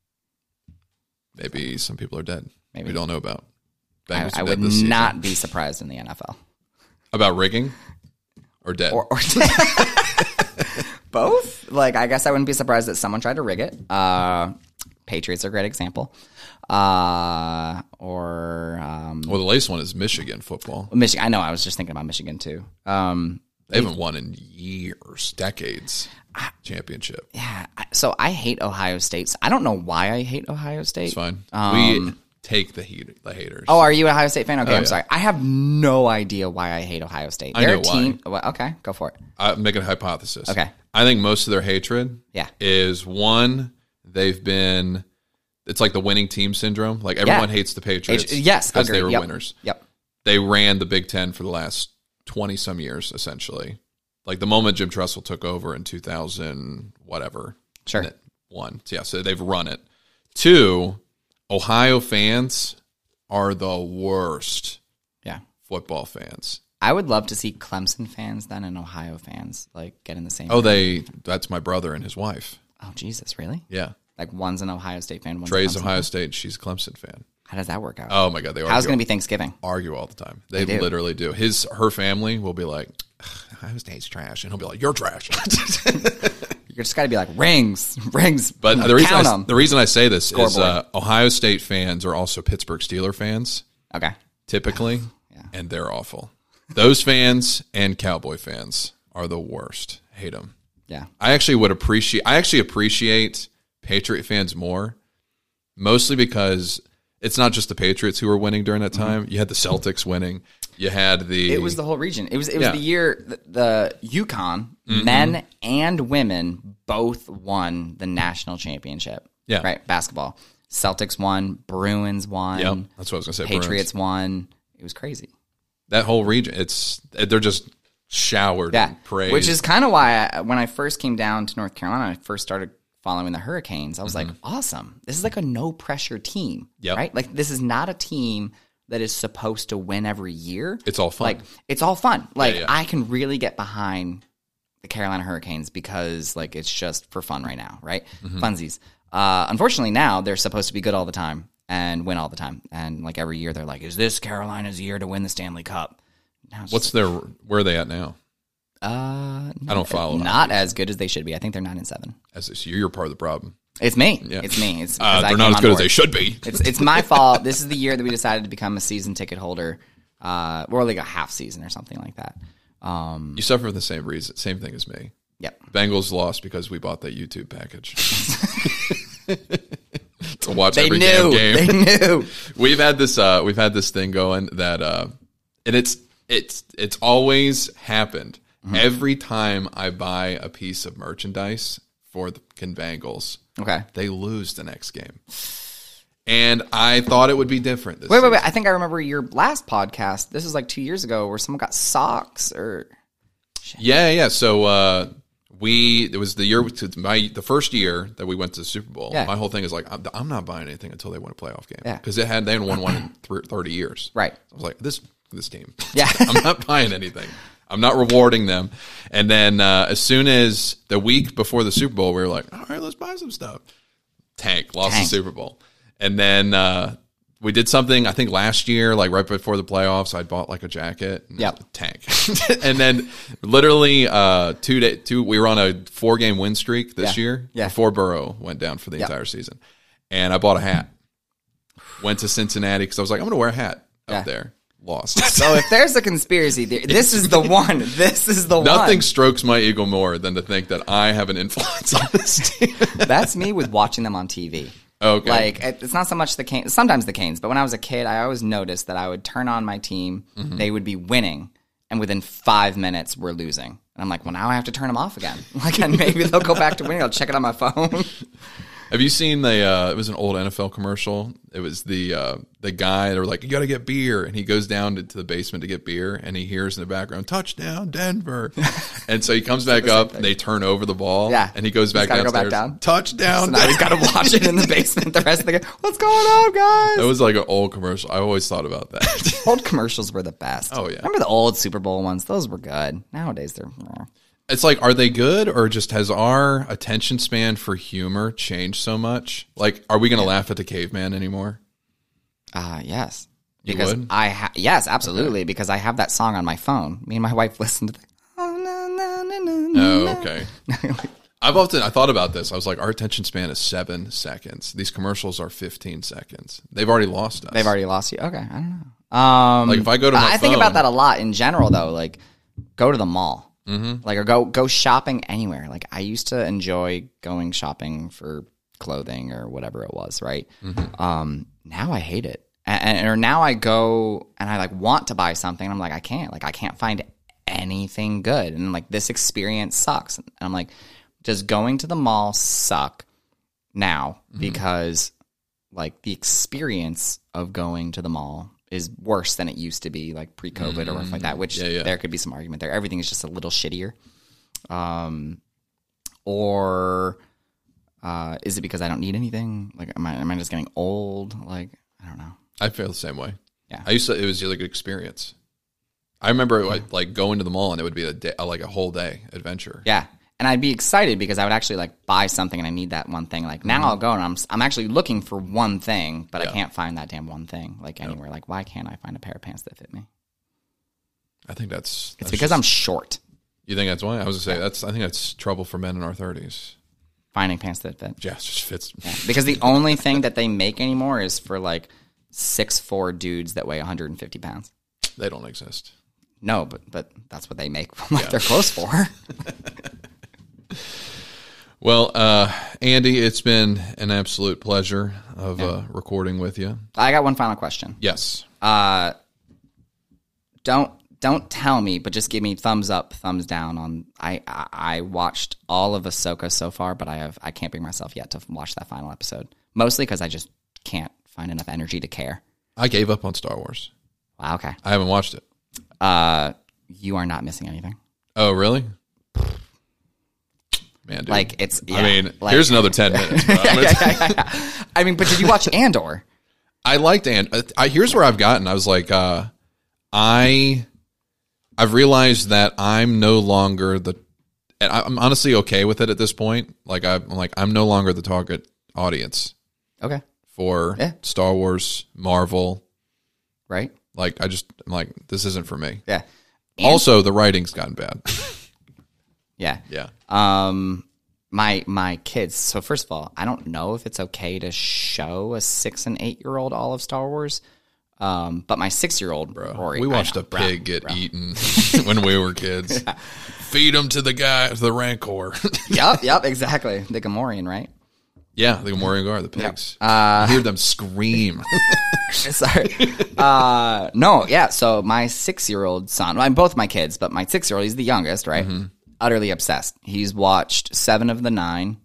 Maybe some people are dead. Maybe. We don't know about. I, Bengals are I dead would this season. not be surprised in the N F L. About rigging or dead. Or, or both. Like, I guess I wouldn't be surprised that someone tried to rig it. Uh, Patriots are a great example. Uh, or um, well, the latest one is Michigan football. Michigan. I know. I was just thinking about Michigan too. Um, They haven't won in years, decades. Championship. yeah. I- So I hate Ohio State. I don't know why I hate Ohio State. It's fine. Um, we take the heat, the haters. Oh, are you an Ohio State fan? Okay, Oh, I'm yeah. sorry. I have no idea why I hate Ohio State. I They're know a team. Well, okay, go for it. I'm making a hypothesis. Okay. I think most of their hatred Yeah. is one, they've been, it's like the winning team syndrome. Like everyone hates the Patriots. H- yes, because agreed. they were Yep. winners. Yep. They ran the Big Ten for the last twenty some years, essentially. Like the moment Jim Tressel took over in two thousand, whatever. Sure. and it won. So, yeah, so they've run it. Two, Ohio fans are the worst Yeah. football fans. I would love to see Clemson fans then and Ohio fans like get in the same. Oh, they, that's my brother and his wife. Oh, Jesus, really? Yeah. Like one's an Ohio State fan, one's a Trey's Clemson Ohio fan? State, she's a Clemson fan. How does that work out? Oh my God, they How's argue, going to be Thanksgiving? argue all the time. They, They do. literally do. His her family will be like, Ohio State's trash, and he'll be like, you're trash. You just got to be like rings, rings. But the reason count I, 'em. the reason I say this is Scoreboard. uh, Ohio State fans are also Pittsburgh Steeler fans, Okay. typically, Yeah. and they're awful. Those fans and Cowboy fans are the worst. Hate them. Yeah. I actually would appreciate. I actually appreciate Patriot fans more, mostly because it's not just the Patriots who were winning during that time. Mm-hmm. You had the Celtics winning. You had the. It was the whole region. It was it was Yeah. the year the, the UConn Mm-hmm. men and women both won the national championship. Yeah. Right. Basketball. Celtics won. Bruins won. Yep, that's what I was going to say. Patriots Bruins. won. It was crazy. That whole region. It's they're just showered Yeah. in praise. Which is kind of why I, when I first came down to North Carolina, I first started following the Hurricanes. I was like, awesome. This is like a no pressure team. Yep. Right. Like this is not a team that is supposed to win every year. It's all fun. Like it's all fun. Like yeah. I can really get behind the Carolina Hurricanes because like it's just for fun right now, right? Mm-hmm. Funsies. Uh, unfortunately, now they're supposed to be good all the time and win all the time, and like every year they're like, "Is this Carolina's year to win the Stanley Cup?" Now it's What's their? Where are they at now? uh, I don't follow. not as good as they should be. I think they're nine and seven. As this year, you're part of the problem. It's me. Yeah. It's me. It's Uh, because I they're came not as on good as board. they should be. It's it's my fault. This is the year that we decided to become a season ticket holder, uh, or like a half season or something like that. Um, You suffer from the same reason, same thing as me. yep. Bengals lost because we bought that YouTube package to watch They every knew. damn game. They knew. We've had this. Uh, we've had this thing going that, uh, and it's it's it's always happened. Mm-hmm. Every time I buy a piece of merchandise for the Bengals, Okay. they lose the next game. And I thought it would be different. This Wait, wait, season. wait. I think I remember your last podcast. This was like two years ago where someone got socks or. Yeah, yeah. So uh, we it was the year my the first year that we went to the Super Bowl. Yeah. My whole thing is like I'm, I'm not buying anything until they win a playoff game. Yeah. Because it had they hadn't won one in th- thirty years. Right. I was like this this team. Yeah. I'm not buying anything. I'm not rewarding them. And then uh, as soon as the week before the Super Bowl, we were like, all right, let's buy some stuff. Tank lost Tank. the Super Bowl, and then uh, we did something. I think last year, like right before the playoffs, I bought like a jacket. And Yep. Tank. And then literally uh, two day two. We were on a four game win streak this Yeah. year. Yeah. Before Burrow went down for the Yep. entire season, and I bought a hat. Went to Cincinnati because I was like, I'm going to wear a hat Yeah. up there. Lost. So if there's a conspiracy theory, this is the one. This is the Nothing one. strokes my ego more than to think that I have an influence on this team. That's me with watching them on T V. Okay. Like it- it's not so much the Canes. Sometimes the Canes, but when I was a kid, I always noticed that I would turn on my team, Mm-hmm. they would be winning, and within five minutes we're losing. And I'm like, well, now I have to turn them off again. Like, and maybe they'll go back to winning. I'll check it on my phone. Have you seen the? Uh, it was an old N F L commercial. It was the uh, the guy. They were like, "You got to get beer," and he goes down to, to the basement to get beer, and he hears in the background, "Touchdown, Denver!" And so he comes back up, and they turn over the ball, Yeah. and he goes back He's gotta go downstairs. back down. Touchdown! So now he's got to watch it in the basement the rest of the game. What's going on, guys? That was like an old commercial. I always thought about that. Old commercials were the best. Oh, yeah. Remember the old Super Bowl ones? Those were good. Nowadays they're. eh. It's like, are they good, or just has our attention span for humor changed so much? Like, are we going to laugh at the caveman anymore? Uh, yes. You Because would? I ha- yes, absolutely. Because I have that song on my phone. Me and my wife listened to. The- oh, no, no, no, no, no, Oh, okay. I've often I thought about this. I was like, our attention span is seven seconds. These commercials are fifteen seconds. They've already lost us. They've already lost you. Okay, I don't know. Um, Like, if I go to my I think phone- about that a lot in general, though. Like, go to the mall, mm-hmm. like, or go go shopping anywhere. Like, I used to enjoy going shopping for clothing or whatever it was. Right. Mm-hmm. Um, now I hate it, and, and or now I go and I like want to buy something. And I'm like, I can't. Like, I can't find anything good, and like this experience sucks. And I'm like, does going to the mall suck now? Mm-hmm. Because like the experience of going to the mall is worse than it used to be, like pre-COVID or something like that, which Yeah, yeah. there could be some argument there. Everything is just a little shittier. Um, or uh, is it because I don't need anything? Like, am I, am I just getting old? Like, I don't know. I feel the same way. Yeah. I used to. It was like an experience. I remember like, like going to the mall, and it would be a day, like a whole day adventure. Yeah. And I'd be excited because I would actually like buy something and I need that one thing. Like now I'll go and I'm I'm actually looking for one thing, but Yeah. I can't find that damn one thing like anywhere. Like, why can't I find a pair of pants that fit me? I think that's. It's that's because just- I'm short. You think that's why? I was gonna say that's. I think that's trouble for men in our thirties. Finding pants that fit. Yeah, it just fits. Yeah. Because the only thing that they make anymore is for like six foot four dudes that weigh one hundred fifty pounds. They don't exist. No, but but that's what they make like yeah. their clothes for. Well, uh, Andy, it's been an absolute pleasure of yeah. uh, recording with you. I got one final question. Yes. Uh, don't don't tell me, but just give me thumbs up, thumbs down on. I, I I watched all of Ahsoka so far, but I have I can't bring myself yet to watch that final episode. Mostly because I just can't find enough energy to care. I gave up on Star Wars. Wow. Okay. I haven't watched it. Uh, you are not missing anything. Oh, really? Man, dude. Like it's. Yeah, I mean, like, here's another ten minutes. yeah, yeah, yeah, yeah. I mean, but did you watch Andor? I liked Andor. I, here's where I've gotten. I was like, uh, I, I've realized that I'm no longer the. And I'm honestly okay with it at this point. Like I'm like I'm no longer the target audience. Okay. For yeah. Star Wars, Marvel, right? Like I just I'm like this isn't for me. Yeah. And also, the writing's gotten bad. yeah. Yeah. Um, my my kids. So first of all, I don't know if it's okay to show a six and eight year old all of Star Wars. Um, but my six year old, bro, Rory, we watched know, a pig bro, get bro. eaten when we were kids. Yeah. Feed them to the guy, to the Rancor. Yep. Yep. Exactly. The Gamorrean, right? Yeah, the Gamorrean Guard, the pigs. Yep. Uh, I hear them scream. Sorry. Uh, no, yeah. So my six-year-old son, well, I'm both my kids, but my six-year-old, he's the youngest, right? Mm-hmm. Utterly obsessed. He's watched seven of the nine.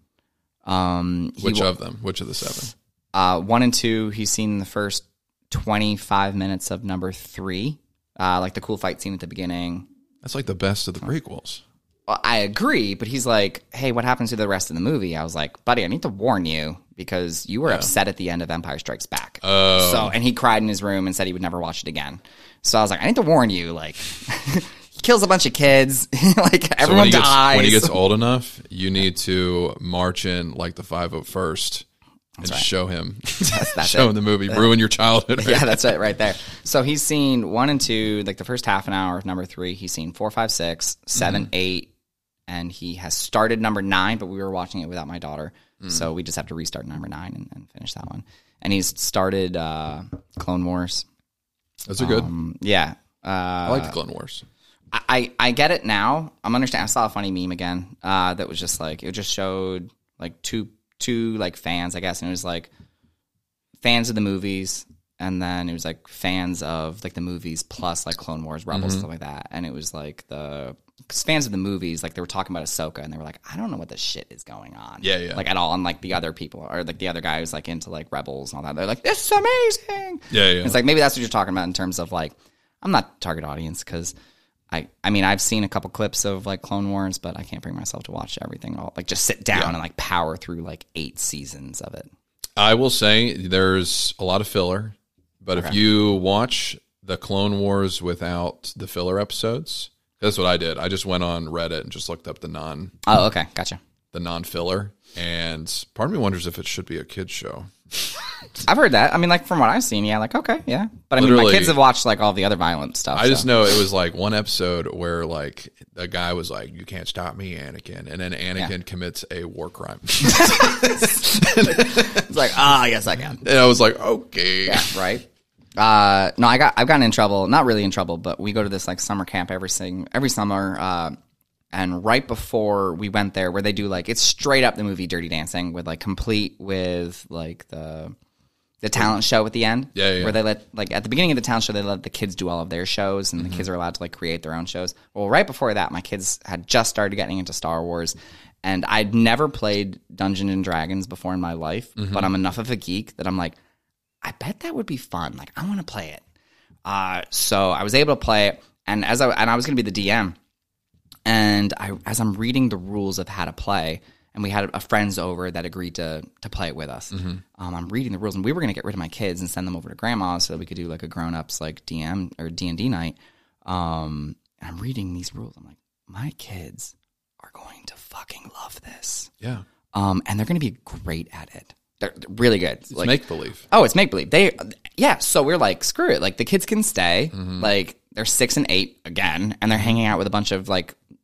Um, Which wa- of them? Which of the seven? Uh, one and two, he's seen the first twenty-five minutes of number three, uh, like the cool fight scene at the beginning. That's like the best of the prequels. Well, I agree, but he's like, hey, what happens to the rest of the movie? I was like, buddy, I need to warn you because you were yeah. upset at the end of Empire Strikes Back. Oh. So, and he cried in his room and said he would never watch it again. So I was like, I need to warn you. Like, he kills a bunch of kids. Like, everyone so when he dies. Gets, when he gets old enough, you need to march in like the five oh first and right. show him. That's, that's show it. him the movie. Ruin your childhood. Right yeah, there. That's it right there. So he's seen one and two, like the first half an hour of number three. He's seen four, five, six, seven, mm-hmm. eight. And he has started number nine, but we were watching it without my daughter. Mm. So we just have to restart number nine and, and finish that one. And he's started uh, Clone Wars. Those are good. Um, yeah. Uh, I like the Clone Wars. I, I, I get it now. I'm understanding. I saw a funny meme again uh, that was just like, it just showed like two, two like fans, I guess. And it was like fans of the movies. And then it was like fans of like the movies plus like Clone Wars, Rebels, mm-hmm. stuff like that. And it was like the... Because fans of the movies, like they were talking about Ahsoka, and they were like, "I don't know what this shit is going on." Yeah, yeah. Like at all, and like the other people, or like the other guy who's like into like Rebels and all that, they're like, "This is amazing." Yeah, yeah. It's like maybe that's what you're talking about in terms of like, I'm not target audience because I, I mean, I've seen a couple clips of like Clone Wars, but I can't bring myself to watch everything. All like just sit down yeah. and like power through like eight seasons of it. I will say there's a lot of filler, but okay. if you watch the Clone Wars without the filler episodes. That's what I did. I just went on Reddit and just looked up the non. Oh, okay, gotcha. The non-filler, and part of me wonders if it should be a kids show. I've heard that. I mean, like from what I've seen, yeah, like okay, yeah. But I Literally, mean, my kids have watched like all the other violent stuff. I so. just know it was like one episode where like a guy was like, "You can't stop me, Anakin," and then Anakin yeah. commits a war crime. It's like, ah, oh, yes, I can. And I was like, okay, yeah, right. Uh, no, I got, I've gotten in trouble, not really in trouble, but we go to this like summer camp every sing, every summer. Uh, and right before we went there where they do like, it's straight up the movie Dirty Dancing with like complete with like the, the talent show at the end. Yeah, yeah. Where they let, like at the beginning of the talent show, they let the kids do all of their shows and mm-hmm. the kids are allowed to like create their own shows. Well, right before that, my kids had just started getting into Star Wars and I'd never played Dungeons and Dragons before in my life, mm-hmm. but I'm enough of a geek that I'm like, I bet that would be fun. Like, I want to play it. Uh, so I was able to play it, and as I and I was going to be the D M. And I, as I'm reading the rules of how to play, and we had a friends over that agreed to to play it with us. Mm-hmm. Um, I'm reading the rules, and we were going to get rid of my kids and send them over to grandma so that we could do like a grown ups like D M or D and D night. Um, and I'm reading these rules. I'm like, my kids are going to fucking love this. Yeah. Um, and they're going to be great at it. They're really good. It's like, make-believe. Oh, it's make-believe. They, yeah, so we're like, screw it. Like, the kids can stay. Mm-hmm. Like, they're six and eight again, and they're hanging out with a bunch of, like,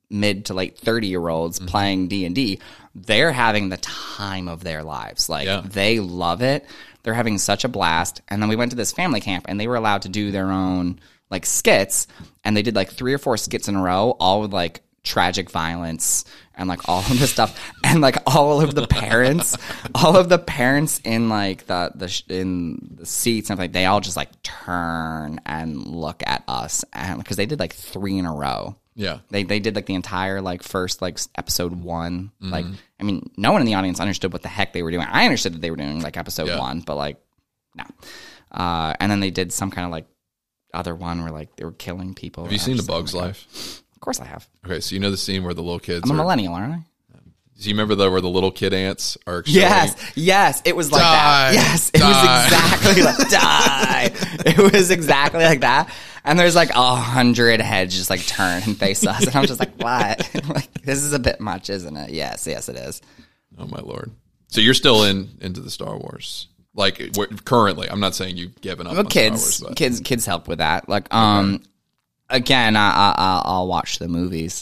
mid to late thirty year olds mm-hmm. playing D and D, they're having the time of their lives. Like yeah. they love it. They're having such a blast. And then we went to this family camp and they were allowed to do their own like skits, and they did like three or four skits in a row, all with like tragic violence and like all of this stuff, and like all of the parents, all of the parents in like the the in the seats and like they all just like turn and look at us, and because they did like three in a row. Yeah, they they did like the entire like first like episode one. Mm-hmm. Like I mean, no one in the audience understood what the heck they were doing. I understood that they were doing like episode yeah. one, but like no. Uh, and then they did some kind of like other one where like they were killing people. Have you seen The Bug's like, Life? Of course I have. Okay, so you know the scene where the little kids I'm a are, millennial, aren't I? Do you remember the where the little kid ants are showing? Yes, yes, it was like die, that. Yes, it die. was exactly like die. It was exactly like that. And there's like a hundred heads just like turn and face us, and I'm just like, what? Like this is a bit much, isn't it? Yes, yes, it is. Oh my lord! So you're still in into the Star Wars, like currently? I'm not saying you've given up. Well, on kids, Star Wars, but. kids, kids help with that. Like, um, okay. again, I, I I'll watch the movies.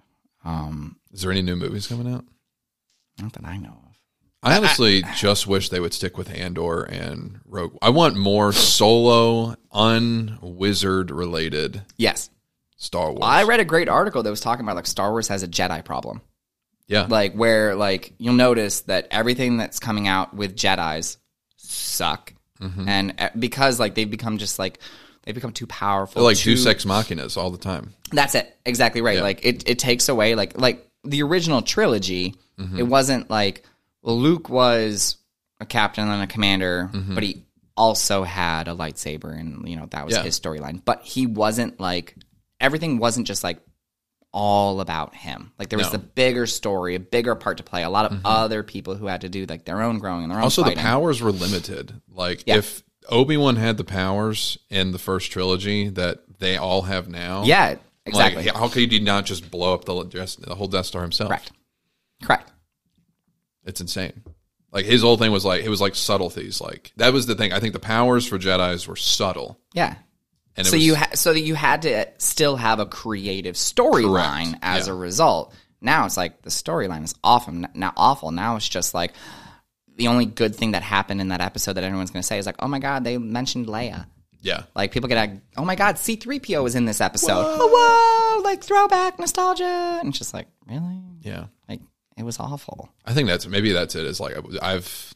Um, is there any new movies coming out? Not that I know of. I honestly I, just wish they would stick with Andor and Rogue. I want more solo, un-wizard related. Yes, Star Wars. Well, I read a great article that was talking about like Star Wars has a Jedi problem. Yeah, like where like you'll notice that everything that's coming out with Jedis suck, mm-hmm. and because like they've become just like they've become too powerful. They're like too, Deus Ex Machinas all the time. That's it. Exactly right. Yeah. Like it, it takes away like like the original trilogy. Mm-hmm. It wasn't like, well, Luke was a captain and a commander, mm-hmm. but he also had a lightsaber, and you know that was yeah. his storyline. But he wasn't like everything wasn't just like all about him. Like there was no. the bigger story, a bigger part to play. A lot of mm-hmm. other people who had to do like their own growing and their own. Also, fighting. The powers were limited. Like yeah. if Obi-Wan had the powers in the first trilogy that they all have now, yeah, exactly. Like, how could he not just blow up the the whole Death Star himself? Correct. Correct. It's insane. Like his whole thing was like it was like subtleties. Like that was the thing. I think the powers for Jedis were subtle. Yeah. And so was, you ha- so that you had to still have a creative storyline as yeah. a result. Now it's like the storyline is awful. Now awful. Now it's just like the only good thing that happened in that episode that everyone's going to say is like, oh my god, they mentioned Leia. Yeah. Like people get like, oh my god, C three P O was in this episode. Whoa. Oh, whoa, like throwback nostalgia, and it's just like really, yeah, like. It was awful. I think that's maybe that's it. Is like I've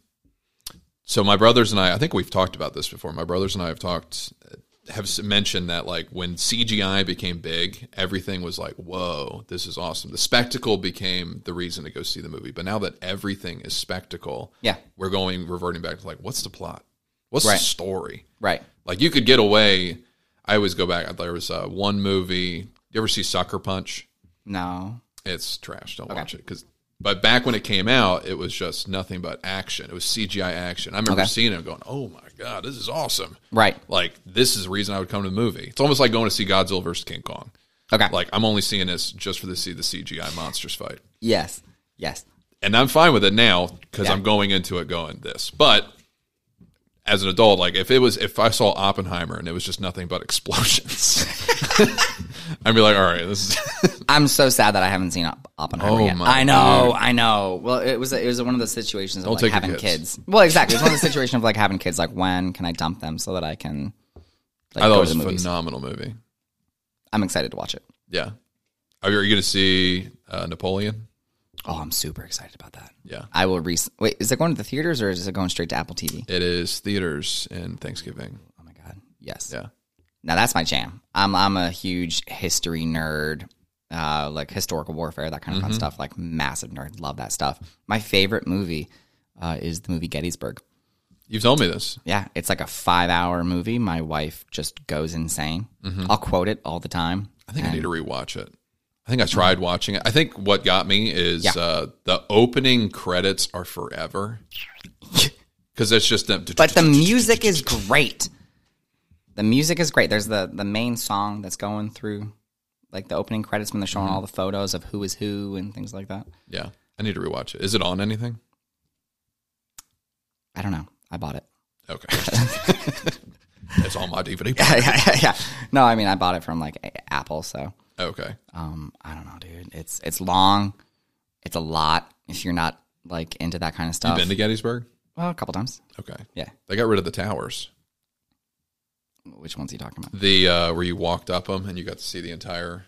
so my brothers and I. I think we've talked about this before. My brothers and I have talked have mentioned that like when C G I became big, everything was like, whoa, this is awesome. The spectacle became the reason to go see the movie. But now that everything is spectacle, yeah, we're going reverting back to like, what's the plot? What's right. the story? Right. Like you could get away. I always go back. There was uh, one movie. You ever see Sucker Punch? No. It's trash. Don't okay. watch it because. But back when it came out, it was just nothing but action. It was C G I action. I remember okay. seeing it and going, oh, my God, this is awesome. Right. Like, this is the reason I would come to the movie. It's almost like going to see Godzilla versus King Kong. Okay. Like, I'm only seeing this just for to see the C G I monsters fight. Yes. Yes. And I'm fine with it now because yeah. I'm going into it going this. But as an adult, like, if it was, if I saw Oppenheimer and it was just nothing but explosions, I'd be like, all right, this is... I'm so sad that I haven't seen Oppenheimer oh yet. My I know, God. I know. Well, it was it was one of those situations of Don't like having kids. kids. Well, exactly. It's one of the situations of like having kids. Like, when can I dump them so that I can? Like, I thought go it was to the a movies. phenomenal movie. I'm excited to watch it. Yeah. Are you, are you going to see uh, Napoleon? Oh, I'm super excited about that. Yeah. I will. Re- Wait, is it going to the theaters or is it going straight to Apple T V? It is theaters in Thanksgiving. Oh my God. Yes. Yeah. Now that's my jam. I'm I'm a huge history nerd, uh, like historical warfare, that kind of mm-hmm. fun stuff. Like massive nerd, love that stuff. My favorite movie uh, is the movie Gettysburg. You've told me this. Yeah, it's like a five-hour movie. My wife just goes insane. Mm-hmm. I'll quote it all the time. I think and, I need to rewatch it. I think I tried mm-hmm. watching it. I think what got me is yeah. uh, the opening credits are forever because it's just them. But the music is great. The music is great. There's the, the main song that's going through, like the opening credits when they're showing mm-hmm. all the photos of who is who and things like that. Yeah, I need to rewatch it. Is it on anything? I don't know. I bought it. Okay. It's on my D V D. yeah, yeah, yeah. No, I mean I bought it from like Apple. So Okay. Um, I don't know, dude. It's it's long. It's a lot if you're not like into that kind of You stuff. been to Gettysburg? Well, a couple times. Okay. Yeah. They got rid of the towers. Which ones are you talking about? The uh, where you walked up them and you got to see the entire.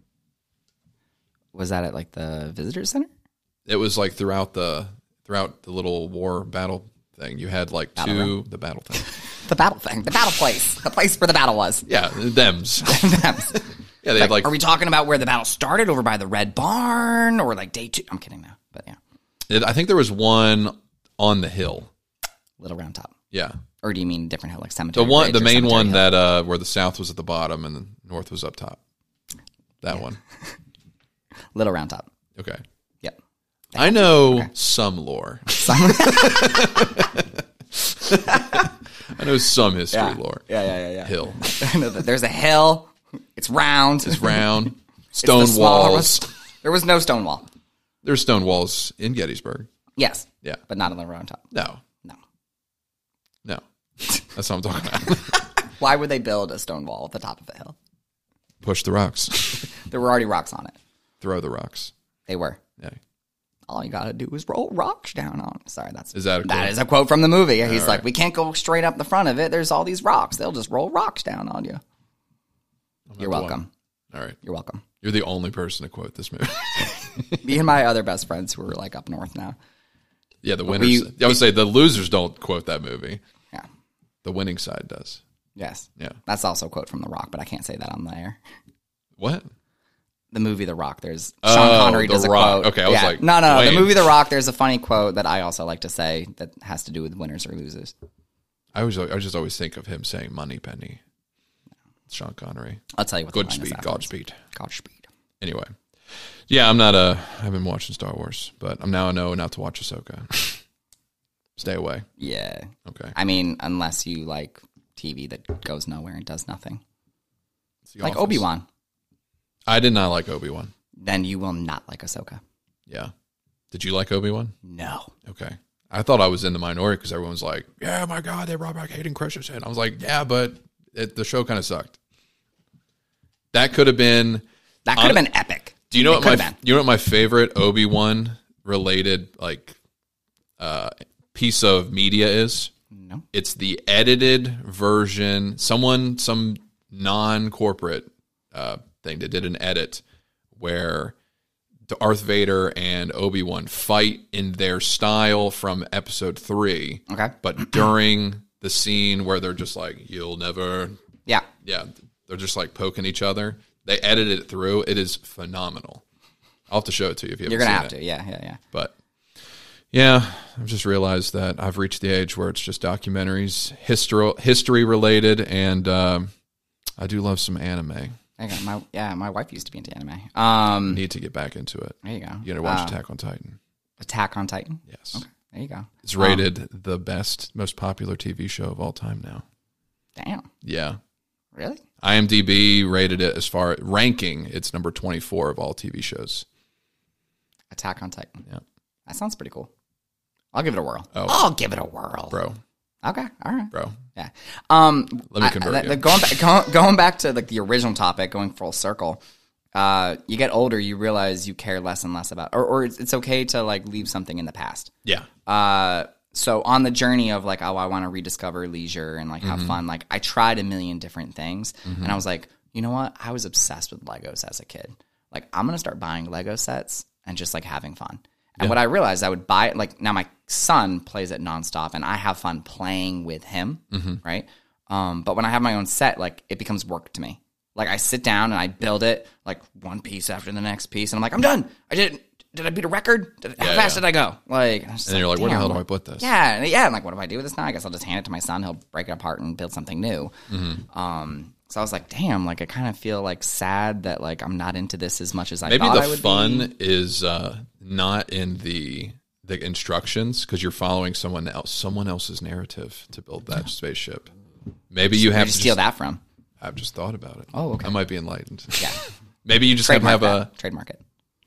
Was that at like the visitor center? It was like throughout the throughout the little war battle thing. You had like Battle two room? the battle thing. The battle thing, the battle place, the place where the battle was. Yeah, thems. Yeah, they Like, had like. are we talking about where the battle started over by the Red Barn or like day two? I'm kidding now, but yeah, It, I think there was one on the hill. Little Round Top. Yeah, Or do you mean different hill, like cemetery? the one, Ridge the or main Cemetery one Hill? that uh, where the south was at the bottom and the north was up top. That one. Little Round Top. Okay. Yep. I know some lore. I know some history Yeah. lore. Yeah, yeah, yeah, yeah. Hill. I know that there's a hill. It's round. It's round. It's Stone the smaller walls. one. There was no stone wall. There's stone walls in Gettysburg. Yes. Yeah. But not on the Round Top. No. No. No. That's what I'm talking about. Why would they build a stone wall at the top of the hill? Push the rocks. There were already rocks on it. Throw the rocks. They were. Yeah. All you gotta do is roll rocks down on it. Sorry, that's Is that a that quote? is a quote from the movie. He's All like, right. we can't go straight up the front of it. There's all these rocks. They'll just roll rocks down on you. You're the welcome. All right. You're welcome. You're the only person to quote this movie. Me and my other best friends who are like up north now. Yeah, the winners. we- I would say the losers don't quote that movie. Yeah. The winning side does. Yes. Yeah. That's also a quote from The Rock, but I can't say that on the air. What? The movie The Rock, there's Oh, Sean Connery The does a Rock. quote. Okay, I was Yeah. like, no, no, no. The Dwayne. movie The Rock, there's a funny quote that I also like to say that has to do with winners or losers. I was I just always think of him saying "Money Penny." Sean Connery. I'll tell you what. the Good line is speed, afterwards. Godspeed. Godspeed. Anyway, yeah, I'm not a. I've been watching Star Wars, but I'm now I know not to watch Ahsoka. Stay away. Yeah. Okay. I mean, unless you like T V that goes nowhere and does nothing, It's The like Office. Obi Wan, I did not like Obi Wan. then you will not like Ahsoka. Yeah. Did you like Obi Wan? No. Okay. I thought I was in the minority because everyone was like, "Yeah, my God, they brought back Hayden Christensen." I was like, "Yeah, but it, the show kind of sucked." That could have been. That could have On- been epic. Do you know It what my could have been. you know what my favorite Obi-Wan related like uh, piece of media is? No. It's the edited version. Someone, some non-corporate uh, thing that did an edit where Darth Vader and Obi-Wan fight in their style from Episode Three, Okay. but during the scene where they're just like, "You'll never," Yeah. yeah, they're just like poking each other. They edited it through. It is phenomenal. I'll have to show it to you if you haven't You're gonna seen have it. to. Yeah. Yeah. Yeah. But yeah, I've just realized that I've reached the age where it's just documentaries, history, history related, and um, I do love some anime. I got my yeah. My wife used to be into anime. Um. Need to get back into it. There you go. You gotta watch Uh, Attack on Titan. Attack on Titan. Yes, Okay. There you go. it's rated the best, most popular T V show of all time now. Damn. Yeah, Really? IMDb rated it as far ranking. It's number twenty-four of all T V shows. Attack on Titan. Yeah, That sounds pretty cool. I'll give it a whirl. Oh. I'll give it a whirl. bro, Okay. All right. bro. Yeah. Um, Let me I- convert I- you. the- Going back, going, going back to like the original topic, going full circle. Uh, you get older, you realize you care less and less about, or, or it's, it's okay to like leave something in the past. Yeah, Uh, so on the journey of like, oh, I want to rediscover leisure and like have Mm-hmm. fun. Like I tried a million different things, and I was like, you know what? I was obsessed with Legos as a kid. Like I'm gonna start buying Lego sets and just like having fun. And what I realized, I would buy it. Like now, my son plays it nonstop, and I have fun playing with him, Mm-hmm. right? Um, but when I have my own set, like it becomes work to me. Like I sit down and I build it like one piece after the next piece, and I'm like, I'm done. I did. Did I beat a record? Did, how Yeah, fast yeah. did I go? Like, and, and then you're like, "Where the damn, hell do like- I put this?" yeah, and- yeah. And like, what do I do with this now? I guess I'll just hand it to my son. He'll break it apart and build something new. Mm-hmm. Um, so I was like, damn, like I kind of feel like sad that like I'm not into this as much as I Maybe thought the I would fun be. is uh, not in the the instructions because you're following someone else, someone else's narrative to build that spaceship. Maybe you Where'd have you to steal just, that from? I've just thought about it. Oh, okay. I might be enlightened. Yeah, Maybe you just have to trademark have that. a Trademark it.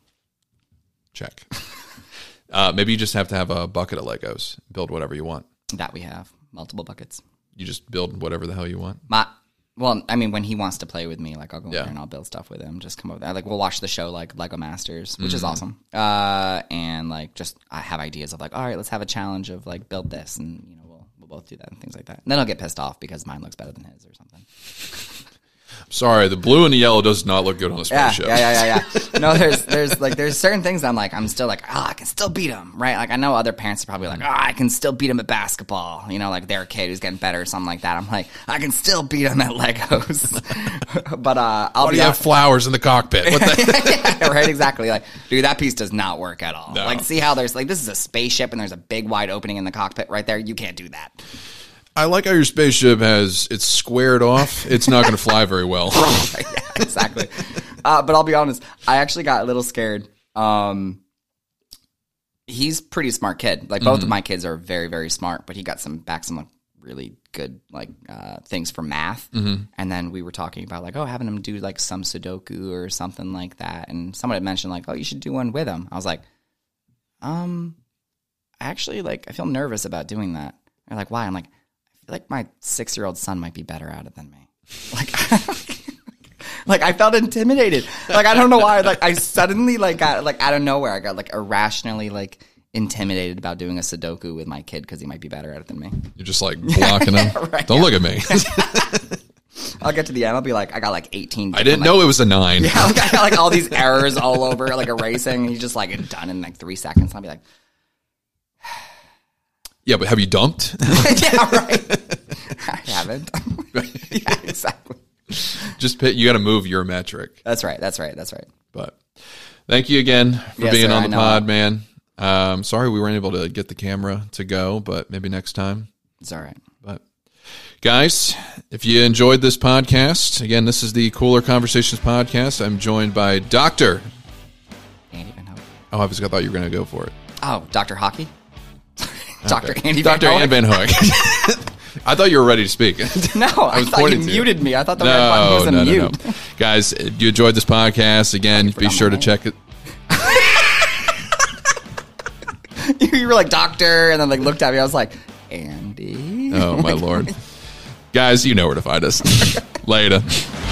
check. Uh, maybe you just have to have a bucket of Legos. Build whatever you want. That we have multiple buckets. You just build whatever the hell you want. My Well, I mean, when he wants to play with me, like I'll go in Yeah. there and I'll build stuff with him. Just come over there. Like we'll watch the show like Lego Masters, which mm. is awesome. Uh, and like just I have ideas of like, all right, let's have a challenge of like build this, and you know we'll we'll both do that and things like that. And then I'll get pissed off because mine looks better than his or something. Sorry, the blue and the yellow does not look good on a Yeah, spaceship. yeah, yeah, yeah, yeah. No, there's, there's like, there's certain things that I'm like, I'm still like, oh, I can still beat him, right? Like, I know other parents are probably like, oh, I can still beat him at basketball, you know, like their kid who's getting better or something like that. I'm like, I can still beat him at Legos, but uh, I'll Why be do you have out- flowers in the cockpit? What the? yeah, right, exactly. Like, dude, that piece does not work at all. No. Like, see how there's like, this is a spaceship and there's a big wide opening in the cockpit right there. You can't do that. I like how your spaceship has it's squared off. It's not going to fly very well. yeah, exactly. Uh, but I'll be honest, I actually got a little scared. Um, he's a pretty smart kid. Like both mm-hmm. of my kids are very, very smart, but he got some back some like really good like uh, things for math. Mm-hmm. And then we were talking about like, oh, having him do like some Sudoku or something like that. And someone had mentioned like, oh, you should do one with him. I was like, um, actually, like I feel nervous about doing that. They're like, why? I'm like, like my six-year-old son might be better at it than me. Like, like I felt intimidated. Like I don't know why. Like I suddenly like got like out of nowhere. I got like irrationally like intimidated about doing a Sudoku with my kid because he might be better at it than me. You're just like blocking him. Right, don't yeah. look at me. I'll get to the end. I'll be like, I got like eighteen. I didn't like, know it was a nine. Yeah, like, I got like all these errors all over, like erasing. He's just like done in like three seconds. And I'll be like. Yeah, but have you dunked? Yeah, right. I haven't. Yeah, exactly. Just pit, you got to move your metric. That's right. That's right. That's right. But thank you again for yes, being sir, on I the know. pod, man. Um, sorry we weren't able to get the camera to go, but maybe next time. It's all right. But guys, if you enjoyed this podcast, again, this is the Cooler Conversations podcast. I'm joined by Doctor Andy Van Hoek. Oh, I was I thought you were going to go for it. Oh, Doctor Hockey. Doctor Okay. Andy Doctor Van Hoek. Andy Van Hoek. I thought you were ready to speak. No, I, I was thought you pointing to you. muted me. I thought the red button No, was a no, no, mute. no. Guys, if you enjoyed this podcast, again, be sure to check it. You were like, Doctor, and then like looked at me. I was like, Andy. Oh, my Lord. Guys, you know where to find us. Later.